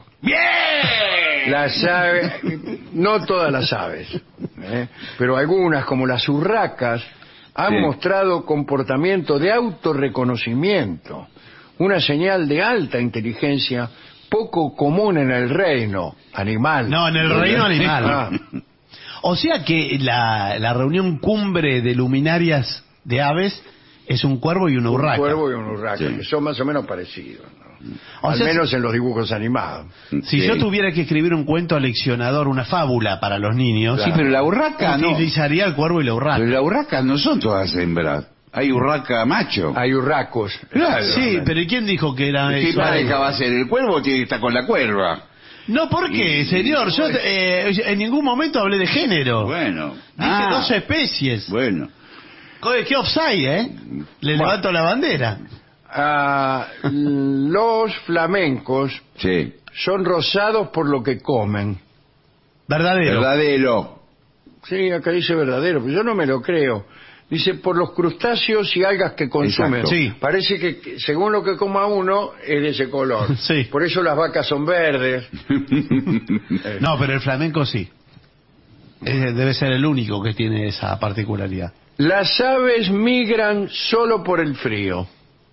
Las aves, no todas las aves, pero algunas, como las urracas, han Sí. mostrado comportamiento de autorreconocimiento, una señal de alta inteligencia poco común en el reino animal. No, en el reino animal. Ah, O sea que la reunión cumbre de luminarias de aves es un cuervo y una un urraca. cuervo y un urraca, Sí. que son más o menos parecidos, ¿no? O Al sea, menos en los dibujos animados. Si Sí. yo tuviera que escribir un cuento leccionador, una fábula para los niños, Sí, pero la urraca no. utilizaría el cuervo y la urraca. Pero las urracas no son todas hembras. Hay urraca macho. Hay urracos. Claro. Sí, pero ¿y quién dijo que era ¿Qué eso? pareja va a ser? El cuervo tiene que estar con la cuerva. No, ¿por qué, señor? Yo en ningún momento hablé de género. Bueno. Dije 2 especies. Bueno. ¿Qué offside, eh? Le levanto la bandera. Los flamencos Sí. son rosados por lo que comen. Verdadero. Verdadero. Sí, acá dice verdadero, pero yo no me lo creo. Dice por los crustáceos y algas que consumen. Exacto. Sí. Parece que según lo que coma uno es de ese color. Sí. Por eso las vacas son verdes. No, pero el flamenco sí. Debe ser el único que tiene esa particularidad. Las aves migran solo por el frío.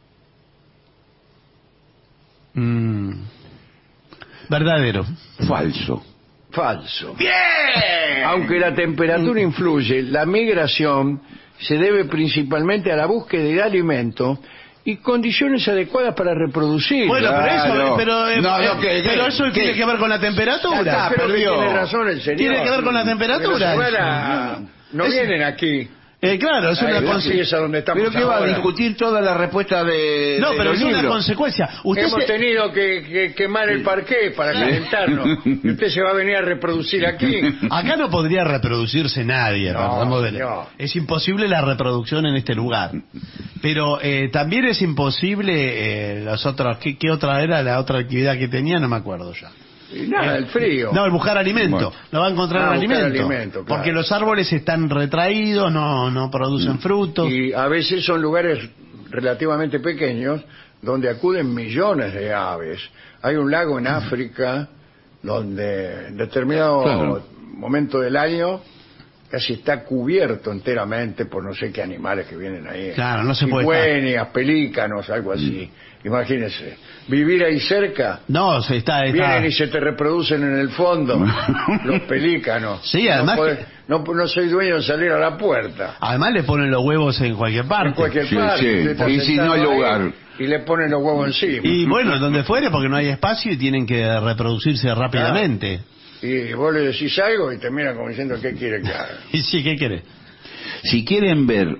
Verdadero. Falso. Falso. Aunque la temperatura influye, la migración se debe principalmente a la búsqueda de alimento y condiciones adecuadas para reproducir. Bueno, Claro. pero ¿qué? eso ¿Qué? tiene que ver con la temperatura. Ya está, Creo que perdió. tiene razón el señor. Tiene que ver con la temperatura. Venezuela no vienen aquí. Claro, es una Aquí consecuencia. es a donde estamos ¿Pero qué va a ahora. discutir toda la respuesta de No, de pero los es una libros? consecuencia. Usted Hemos se- tenido que quemar el parqué para calentarnos. Y usted se va a venir a reproducir aquí. Acá no podría reproducirse nadie. No, perdamos de- señor. Es imposible la reproducción en este lugar. Pero también es imposible los otros. ¿Qué otra era la otra actividad que tenía? No me acuerdo ya. Y nada, el frío. No, el buscar alimento. Bueno. No va a encontrar Buscar alimento. alimento, claro. Porque los árboles están retraídos, no producen frutos. Y a veces son lugares relativamente pequeños donde acuden millones de aves. Hay un lago en África donde en determinado Claro. momento del año casi está cubierto enteramente por no sé qué animales que vienen ahí. Claro, no se puede cigüeñas, pelícanos, algo así. Imagínese, vivir ahí cerca. No, Vienen y se te reproducen en el fondo los pelícanos. Sí, además no soy dueño de salir a la puerta. Además le ponen los huevos en cualquier parte. En cualquier parte. Sí. Y si no hay lugar. Y le ponen los huevos encima. Y bueno, donde fuere, porque no hay espacio y tienen que reproducirse rápidamente. Y vos le decís algo y te miran como diciendo ¿qué quiere que haga? Y sí, ¿qué querés? Si quieren ver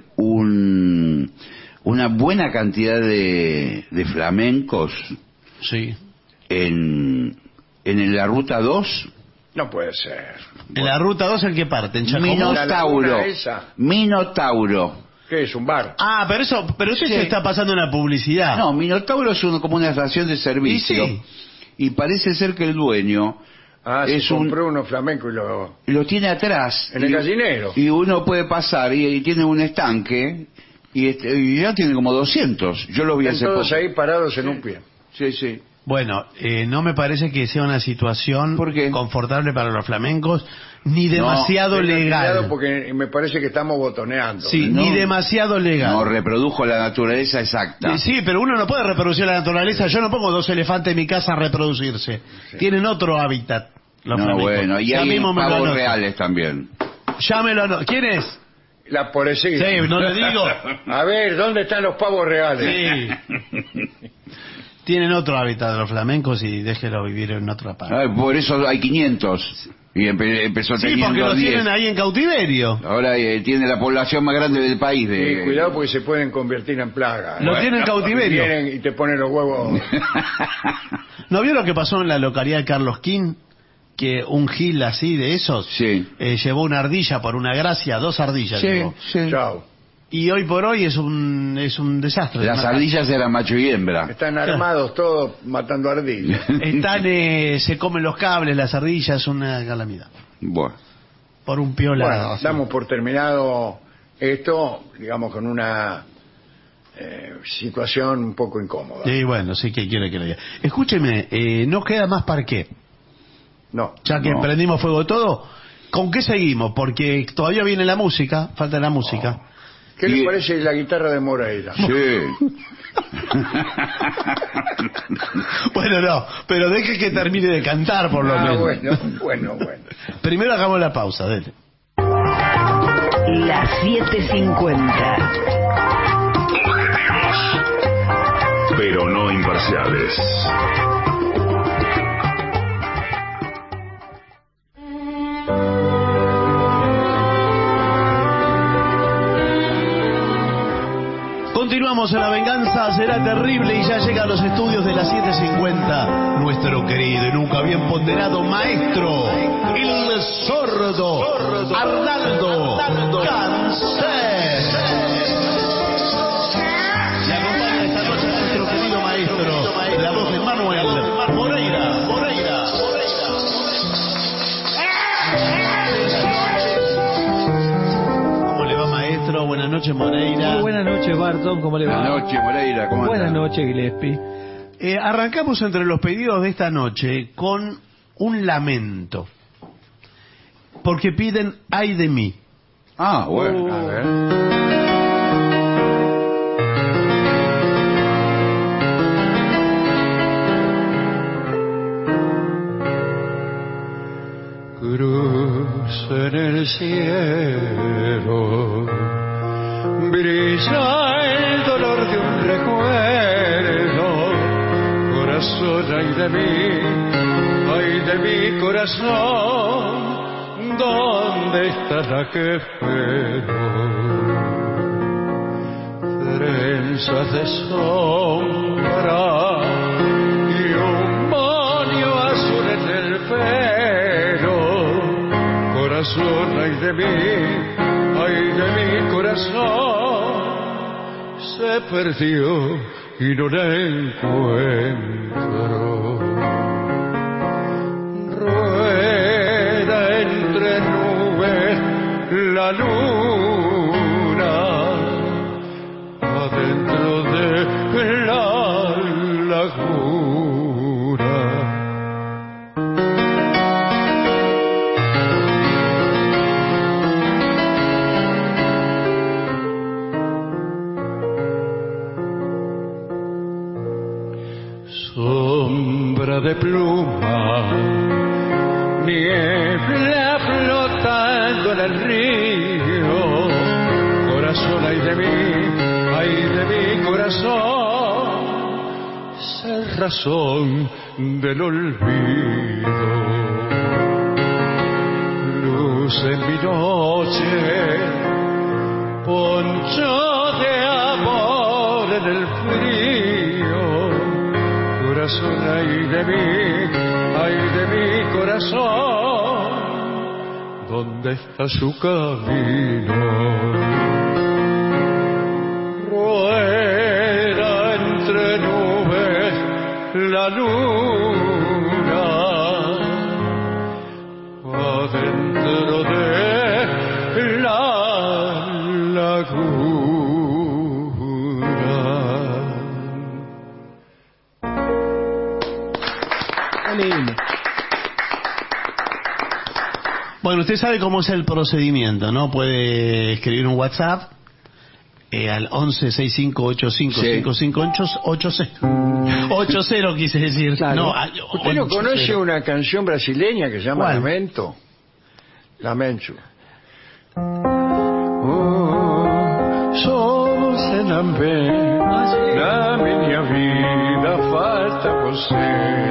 una buena cantidad de flamencos Sí. en la ruta 2, No puede ser. En la ruta 2, ¿en qué parte? ¿En Chacomús? Minotauro. Esa. Minotauro. ¿Qué es? ¿Un bar? Ah, pero eso se está pasando en la publicidad. No, Minotauro es como una estación de servicio. Y sí. Y parece ser que el dueño Se compró uno flamenco y lo tiene atrás. en el gallinero. Y uno puede pasar y tiene un estanque y ya tiene como 200. Yo lo vi hace Están todos poco. ahí parados en un pie. Sí. Bueno, no me parece que sea una situación confortable para los flamencos, ni demasiado legal. Cuidado porque me parece que estamos botoneando. Sí, ni demasiado legal. No reprodujo la naturaleza exacta. Sí, pero uno no puede reproducir la naturaleza. Yo no pongo 2 elefantes en mi casa a reproducirse. Sí. Tienen otro hábitat. Los flamencos. Bueno, y hay pavos reales también. Llámelo. ¿Quién es? La pobrecita. Sí, no le digo. A ver, ¿dónde están los pavos reales? Sí. Tienen otro hábitat los flamencos y déjelo vivir en otra parte. Por eso hay 500. Y empezó teniendo 10. Sí, porque los tienen ahí en cautiverio. Ahora tiene la población más grande del país. Sí, cuidado porque se pueden convertir en plaga. Lo tienen en cautiverio. Vienen y te ponen los huevos. ¿No vio lo que pasó en la localidad de Carlos Quín? Que un gil así de esos llevó una ardilla por una gracia, 2 ardillas. Sí. Chao. Y hoy por hoy es un desastre. Las ardillas eran macho y hembra. Están armados todos matando ardillas. Se comen los cables, las ardillas, es una calamidad. Bueno. Por un piola. Bueno, damos por terminado esto, digamos, con una situación un poco incómoda. Sí, bueno, sí que quiere que le diga. Escúcheme, ¿no queda más parqué? No. Ya que prendimos fuego todo, ¿con qué seguimos? Porque todavía viene la música, falta la música. ¿Qué le parece la guitarra de Moreira? Sí. Bueno, no, pero deje que termine de cantar por lo menos. Bueno. Primero hagamos la pausa, dele. Las 7:50. Pero no imparciales. Continuamos en La Venganza Será Terrible y ya llega a los estudios de las 7:50 nuestro querido y nunca bien ponderado maestro, el sordo Arnaldo Cancés. Y acompaña esta noche a nuestro querido maestro, la voz de Manuel Moreira. ¿Cómo le va, maestro? Buenas noches, Moreira. Buenas noches, Barton, ¿cómo le va? Buenas noches, Moreira, ¿cómo Buenas anda? noches, Gillespie. Arrancamos entre los pedidos de esta noche con un lamento. Porque piden ay de mí. Ah, bueno. A ver. Cruz en el cielo brilla el dolor de un recuerdo. Corazón, ay de mi corazón, ¿dónde está la que espero? Trenzas de sombra y un moño azul en el pelo. Corazón, ay de mi corazón, se perdió y no la encuentro. Rueda entre nubes la luna, adentro de la laguna. sombra de pluma, niebla flotando en el río, corazón, ay de mi corazón, razón del olvido. Luz en mi noche, poncho de amor en el frío, corazón, ay de mi corazón, ¿dónde está su camino? Rueda entre nubes la luna, adentro de la laguna. Bueno, usted sabe cómo es el procedimiento, ¿no? Puede escribir un WhatsApp al 1165855580 quise decir. Claro. No, ¿Usted no conoce una canción brasileña que se llama ¿Cuál? Lamento? Lamento. Oh, Somos enambé, na minha vida falta você.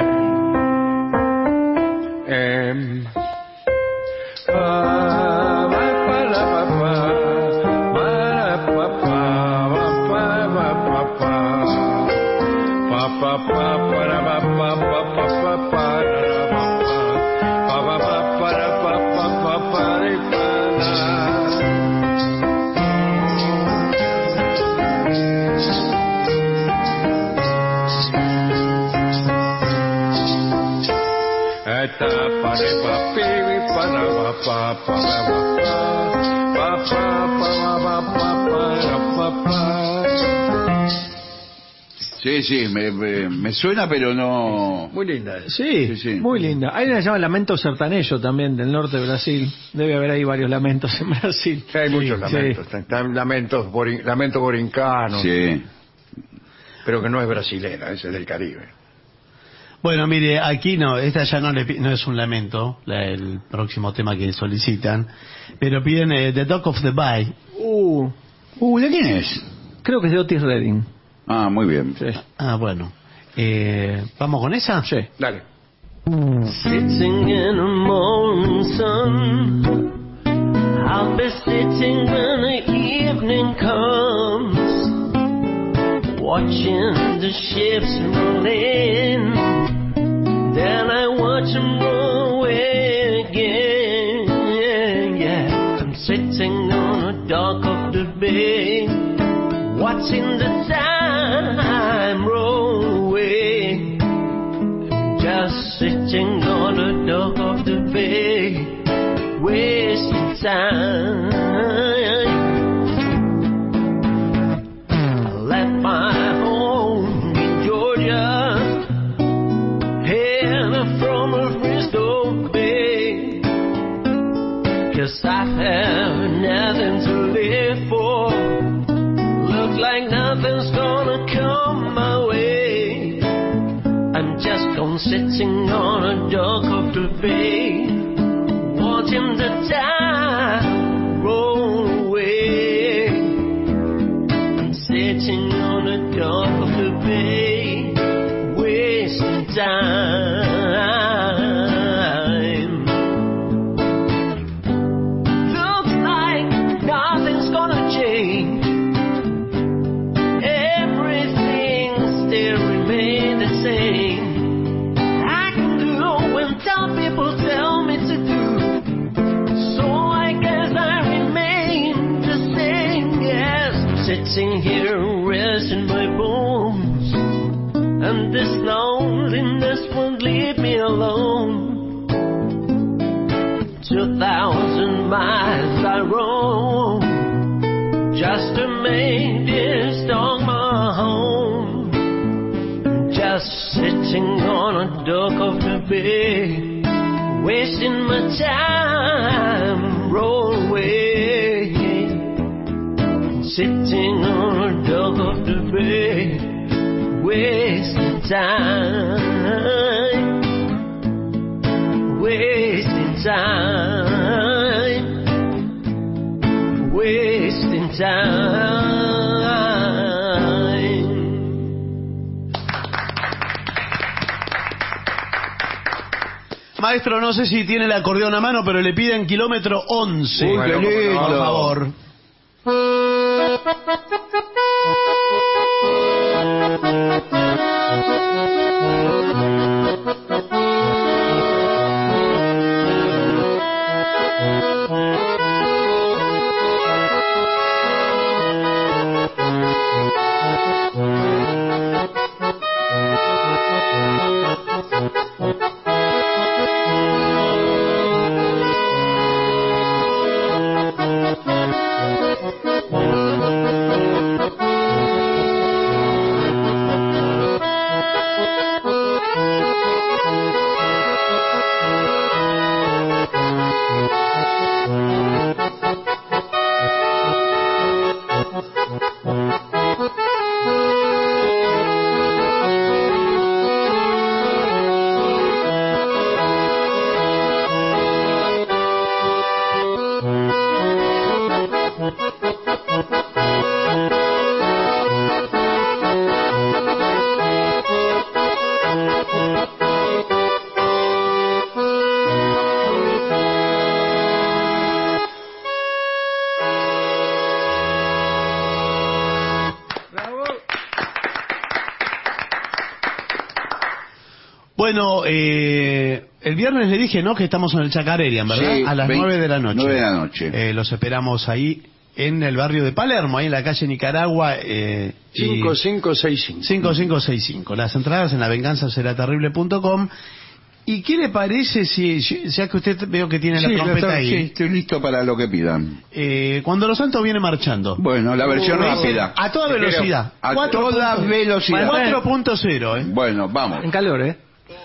Sí, me suena, pero no... muy linda. Sí, Sí. muy linda. Hay una que se llama Lamento Sertanejo también, del norte de Brasil. Debe haber ahí varios lamentos en Brasil. Sí, hay muchos Sí. lamentos. Están lamento borincano, Sí. pero que no es brasilera, ese es del Caribe. Bueno, mire, aquí no, esta ya no es un lamento, el próximo tema que solicitan, pero piden The Dog of the Bay. ¿De quién es? Creo que es de Otis Redding. Ah, muy bien. Sí. Ah, bueno. ¿Vamos con esa? Sí. Dale. Sitting in the morning sun, I'll be sitting when the evening comes, watching the ships roll in, then I watch them roll away again. Yeah, I'm sitting on a dock of the bay, watching the time roll away, just sitting on the dock of the bay, wasting time. I left my home in Georgia, headed from a Frisco Bay, 'cause I have nothing to live for. Look like nothing's gonna come my way. I'm just gone sitting on a dock of the bay, watching the time roll away. I'm sitting on a dock of the bay, wasting time. Looks like nothing's gonna change. Some people tell me to do, so I guess I remain the same. Yes, sitting here resting my bones, and this loneliness won't leave me alone. 2,000 miles I roam just to make this dog my home. Just sitting on a dock of the bay, wasting my time, roll away. Sitting on a dock of the bay, wasting time, wasting time, wasting time. Maestro, no sé si tiene el acordeón a mano, pero le piden kilómetro 11. Uy, qué lindo. Por favor. Bueno, el viernes le dije, ¿no?, que estamos en el Chacarerian, ¿verdad? Sí, a las 9 de la noche. 9 de la noche. Los esperamos ahí en el barrio de Palermo, ahí en la calle Nicaragua. 5565. 5565. Las entradas en lavenganzaseraterrible.com. ¿Y qué le parece si, ya que usted veo que tiene la trompeta ahí? Sí, estoy listo para lo que pidan. Cuando los Santos viene marchando. Bueno, la versión rápida. A toda velocidad. A toda velocidad. 4.0, Bueno, vamos. En calor, ¿eh?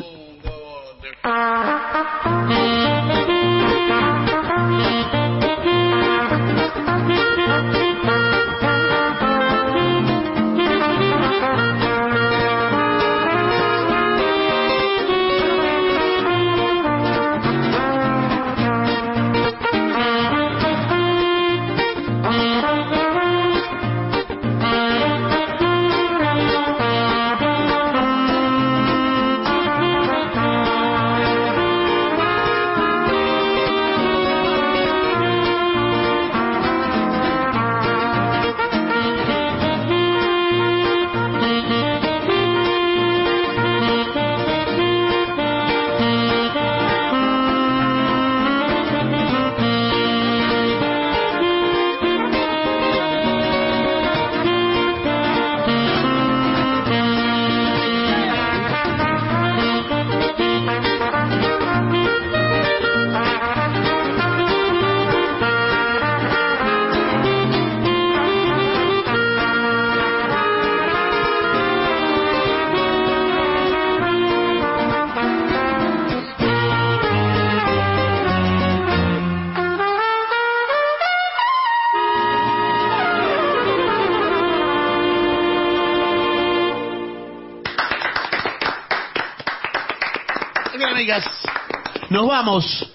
Nos vamos.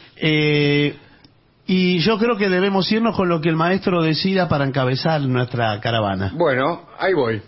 Y yo creo que debemos irnos con lo que el maestro decida para encabezar nuestra caravana. Bueno, ahí voy.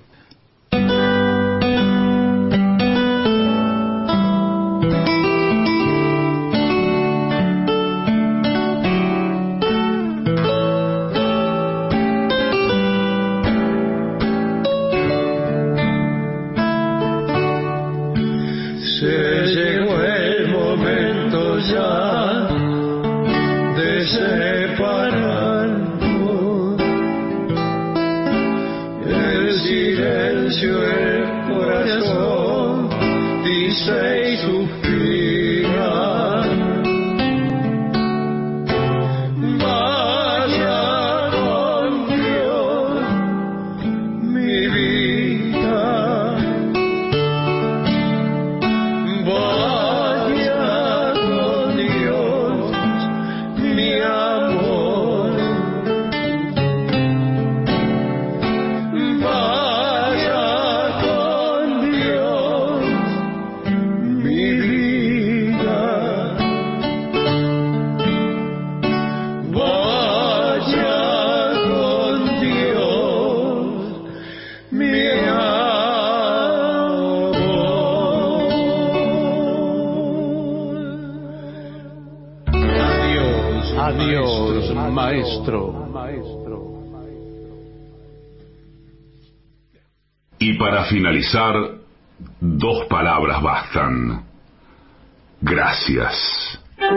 Vaya con Dios. Adiós, maestro. Y para finalizar, 2 palabras bastan. Gracias.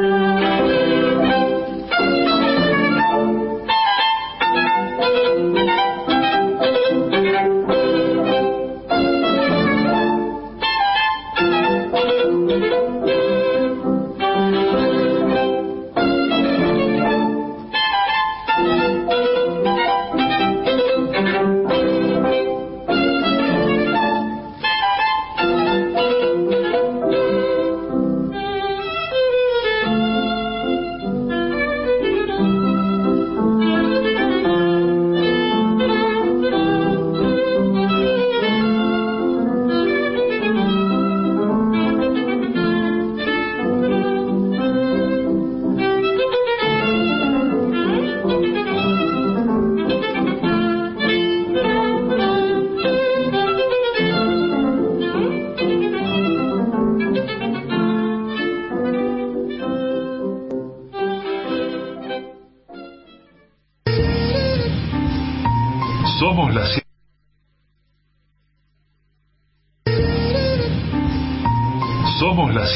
Somos la Somos la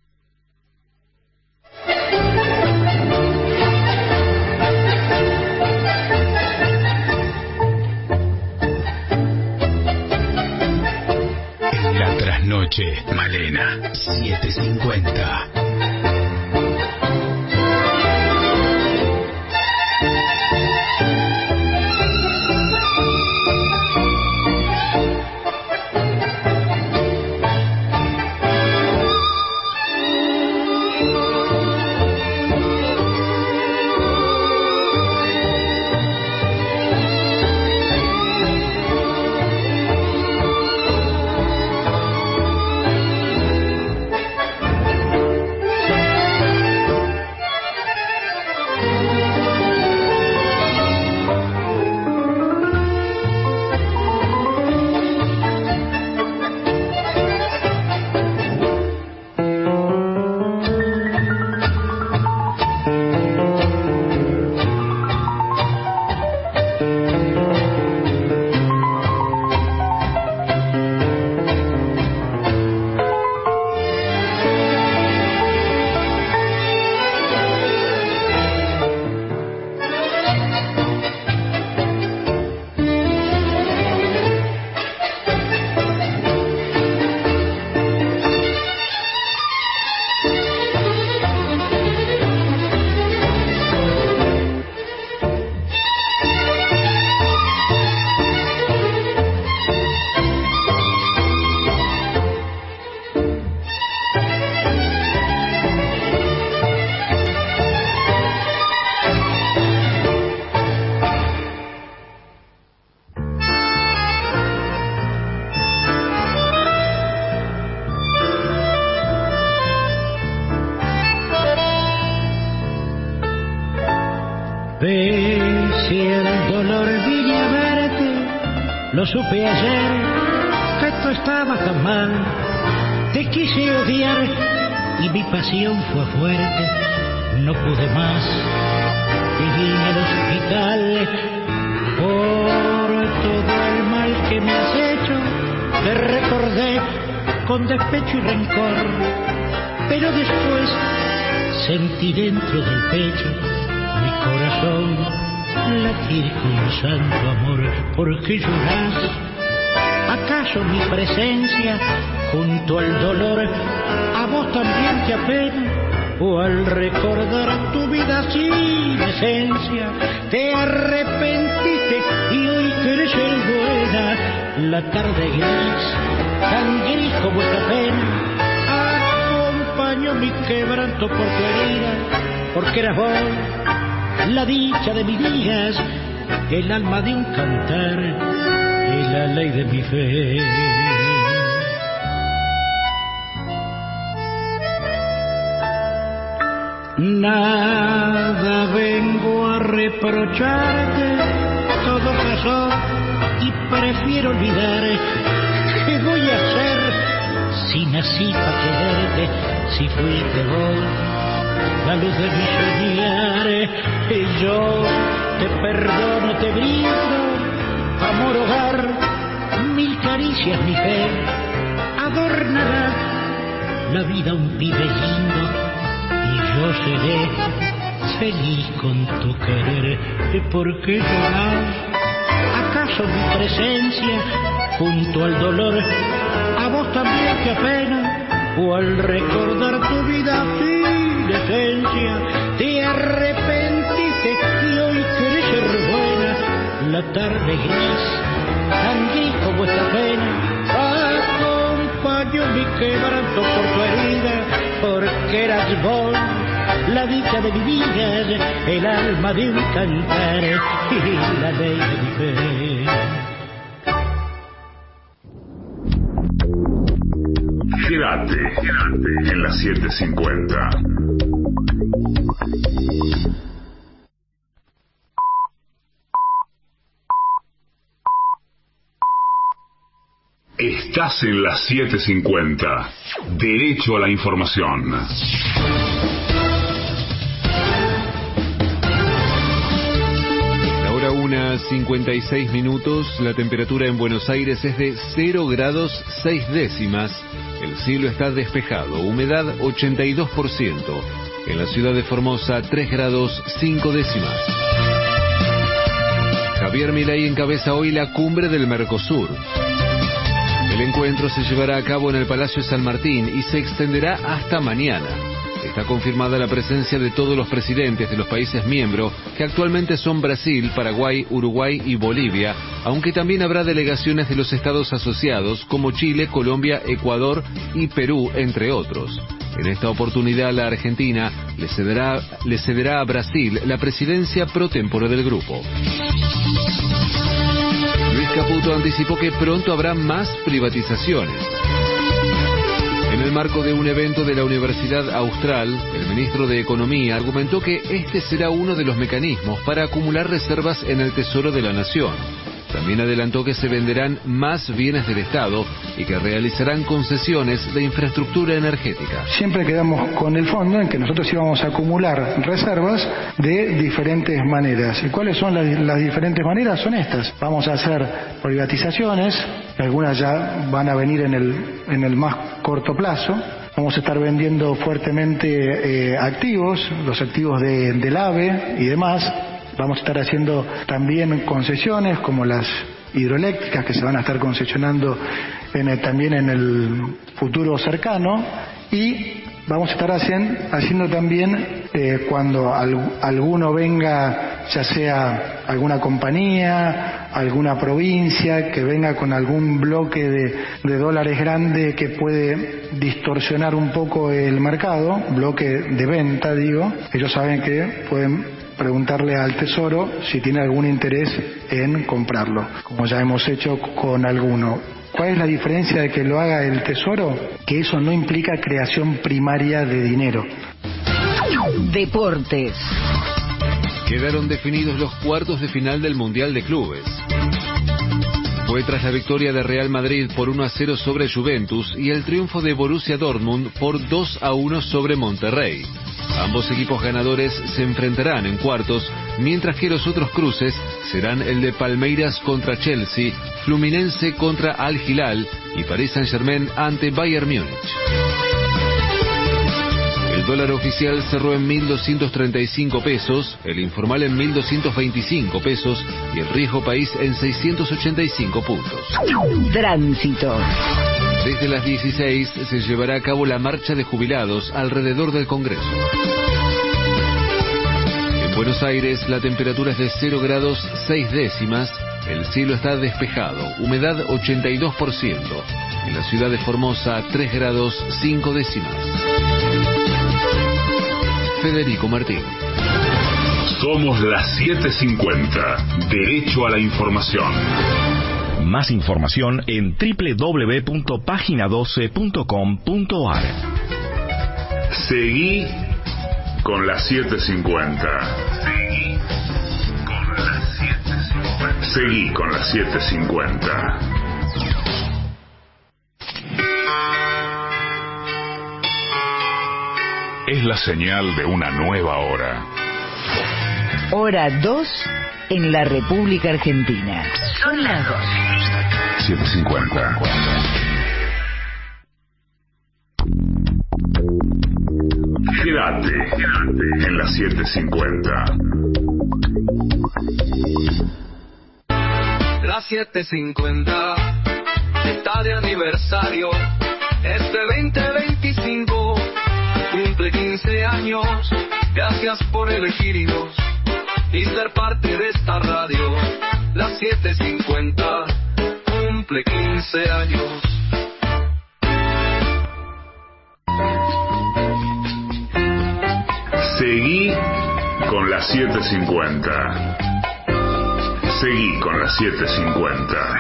La trasnoche, Malena, 7:50. Pese al dolor vine a verte, lo supe ayer, que tú estabas tan mal. Te quise odiar y mi pasión fue fuerte, no pude más. Viví en el hospital por todo el mal que me has hecho. Te recordé con despecho y rencor, pero después sentí dentro del pecho mi corazón latir con santo amor. ¿Por qué llorás? ¿Acaso mi presencia junto al dolor a vos también te apena? ¿O al recordar tu vida sin esencia te arrepentiste y hoy querés ser buena? La tarde gris, tan gris como esta pena, acompañó mi quebranto por tu herida, porque eras vos la dicha de mis días, el alma de un cantar y la ley de mi fe. Nada vengo a reprocharte, todo pasó y prefiero olvidar. ¿Qué voy a hacer si nací para quererte, si fuiste vos la luz de mi soñar. Y yo te perdono, te brindo amor, hogar, mil caricias, mi fe. Adornará la vida un pibe lindo y yo seré feliz con tu querer. ¿Y por qué llorar? ¿Acaso mi presencia junto al dolor a vos también te apena? ¿O al recordar tu vida sin esencia te arrepentiste y hoy querés ser buena? La tarde gris, tan gris como esta pena, acompañó mi quebranto por tu herida, porque eras vos la dicha de mi vida, el alma de un cantar y la ley de mi fe. Quédate en las 7:50. Estás en las 7:50. Derecho a la información. La hora 1:56. La temperatura en Buenos Aires es de 0 grados 6 décimas. El cielo está despejado. Humedad 82%. En la ciudad de Formosa 3 grados 5 décimas. Javier Milei encabeza hoy la cumbre del Mercosur. El encuentro se llevará a cabo en el Palacio San Martín y se extenderá hasta mañana. Está confirmada la presencia de todos los presidentes de los países miembros, que actualmente son Brasil, Paraguay, Uruguay y Bolivia, aunque también habrá delegaciones de los estados asociados como Chile, Colombia, Ecuador y Perú, entre otros. En esta oportunidad la Argentina le cederá a Brasil la presidencia pro tempore del grupo. Luis Caputo anticipó que pronto habrá más privatizaciones. En el marco de un evento de la Universidad Austral, el ministro de Economía argumentó que este será uno de los mecanismos para acumular reservas en el Tesoro de la Nación. También adelantó que se venderán más bienes del Estado y que realizarán concesiones de infraestructura energética. Siempre quedamos con el fondo en que nosotros íbamos a acumular reservas de diferentes maneras. ¿Y cuáles son las diferentes maneras? Son estas. Vamos a hacer privatizaciones, algunas ya van a venir en el más corto plazo. Vamos a estar vendiendo fuertemente activos, los activos del AVE y demás. Vamos a estar haciendo también concesiones como las hidroeléctricas que se van a estar concesionando también en el futuro cercano, y vamos a estar haciendo también cuando alguno venga, ya sea alguna compañía, alguna provincia que venga con algún bloque de dólares grande que puede distorsionar un poco el mercado, bloque de venta digo, ellos saben que pueden preguntarle al Tesoro si tiene algún interés en comprarlo, como ya hemos hecho con alguno. ¿Cuál es la diferencia de que lo haga el Tesoro? Que eso no implica creación primaria de dinero. Deportes. Quedaron definidos los cuartos de final del Mundial de Clubes. Fue tras la victoria de Real Madrid por 1-0 sobre Juventus y el triunfo de Borussia Dortmund por 2-1 sobre Monterrey. Ambos equipos ganadores se enfrentarán en cuartos, mientras que los otros cruces serán el de Palmeiras contra Chelsea, Fluminense contra Al Hilal y Paris Saint-Germain ante Bayern Múnich. El dólar oficial cerró en 1.235 pesos, el informal en 1.225 pesos y el riesgo país en 685 puntos. Tránsito. Desde las 16 se llevará a cabo la marcha de jubilados alrededor del Congreso. En Buenos Aires la temperatura es de 0 grados 6 décimas, el cielo está despejado, humedad 82%. En la ciudad de Formosa 3 grados 5 décimas. Federico Martín. Somos las 7:50. Derecho a la información. Más información en www.pagina12.com.ar. Seguí con las 7:50. Seguí con las 7:50. es la señal de una nueva hora. Hora 2 en la República Argentina. Son las 2. 7:50. Quédate en las 7:50. La 7:50 está de aniversario. Este 2025 cumple 15 años. Gracias por elegirnos y ser parte de esta radio. La 7:50 cumple 15 años. Seguí con la 7:50. Seguí con la 7:50.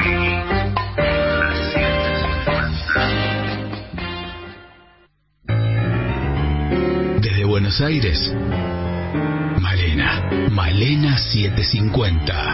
Desde Buenos Aires, Malena 7:50.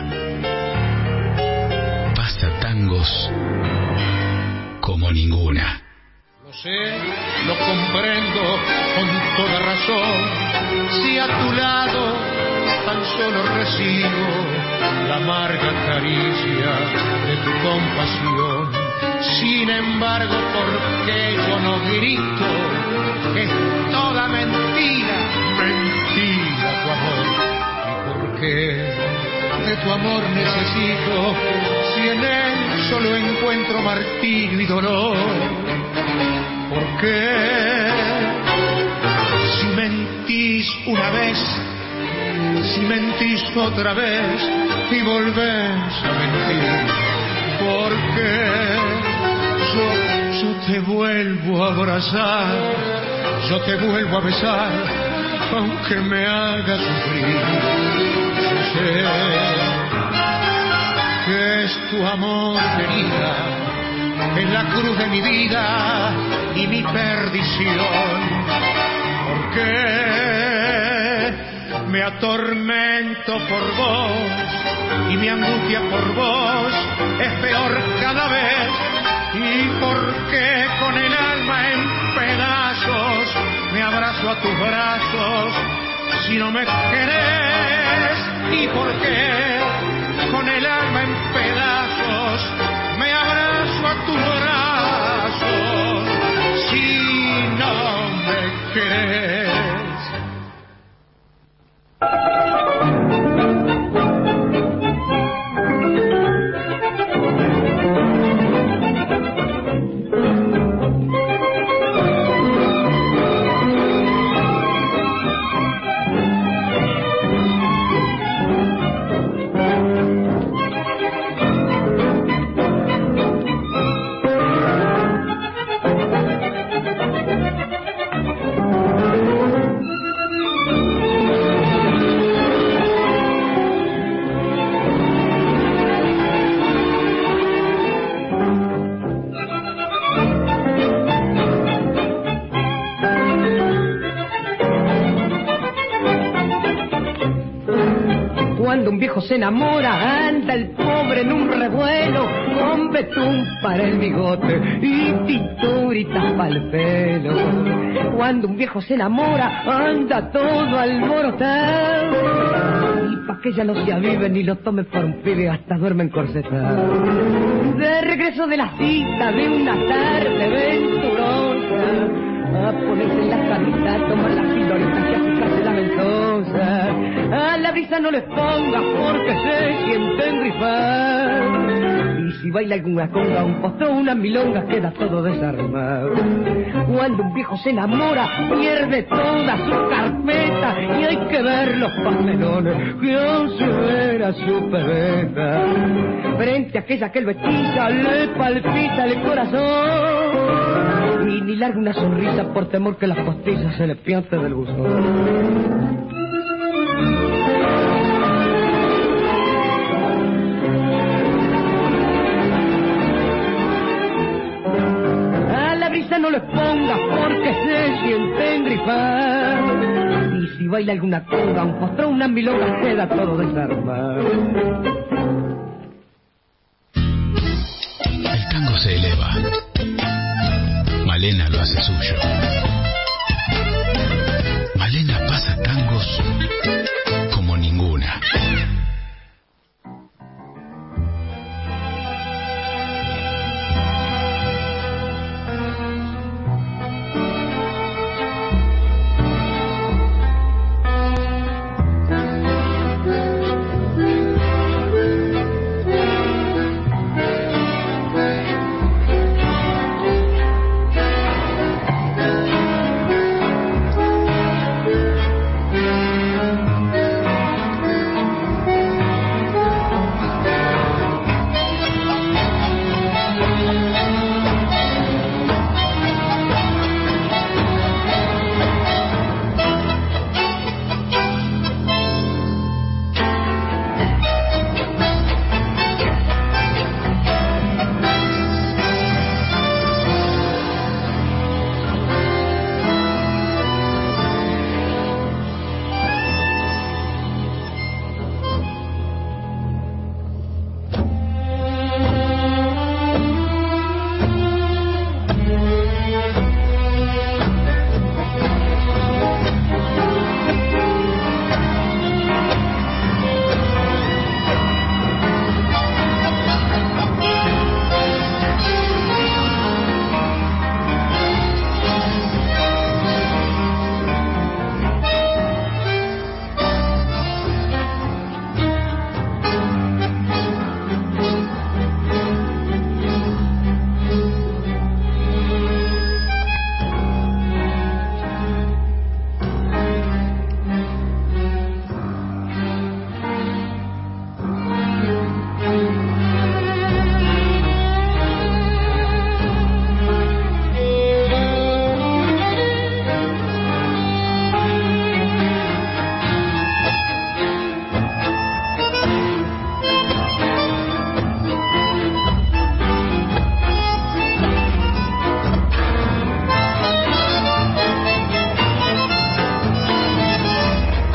Pasa tangos como ninguna. Lo sé, lo comprendo con toda razón. Si a tu lado tan solo recibo la amarga caricia de tu compasión. Sin embargo, ¿por qué yo no grito? Es toda mentira, mentira tu amor. ¿Y por qué de tu amor necesito si en él solo encuentro martirio y dolor? ¿Por qué si mentís una vez, si mentís otra vez y volvés a mentir? ¿Por qué yo te vuelvo a abrazar, yo te vuelvo a besar, aunque me haga sufrir? Yo sé que es tu amor querida, es la cruz de mi vida y mi perdición. ¿Por qué me atormento por vos y mi angustia por vos es peor cada vez? ¿Y por qué con el alma en pedazos me abrazo a tus brazos si no me querés? ¿Y por qué con el alma en pedazos me abrazo a tus brazos si no me querés? Cuando un viejo se enamora, anda el pobre en un revuelo, con betún para el bigote y pinturitas para el pelo. Cuando un viejo se enamora, anda todo alborotado, y pa' que ya no se avive ni lo tome por un pibe, hasta duerme encorsetado. De regreso de la cita de una tarde venturosa, a ponerse en la camita, a tomar las pildoritas y a picarse la ventosa. A la brisa no les ponga porque se sienten rifar. Y si baila alguna conga, un postón, una milonga, queda todo desarmado. Cuando un viejo se enamora, pierde toda su carpeta y hay que ver los papelones que hace ver a su pebeta. Frente a aquella que lo hechiza, le palpita el corazón y ni larga una sonrisa por temor que las costillas se le piante del buzón. No les pongas porque se sienten grifar. Y si baila alguna conga, un postrón, una milonga, queda todo desarmado. El tango se eleva. Malena lo hace suyo. tangos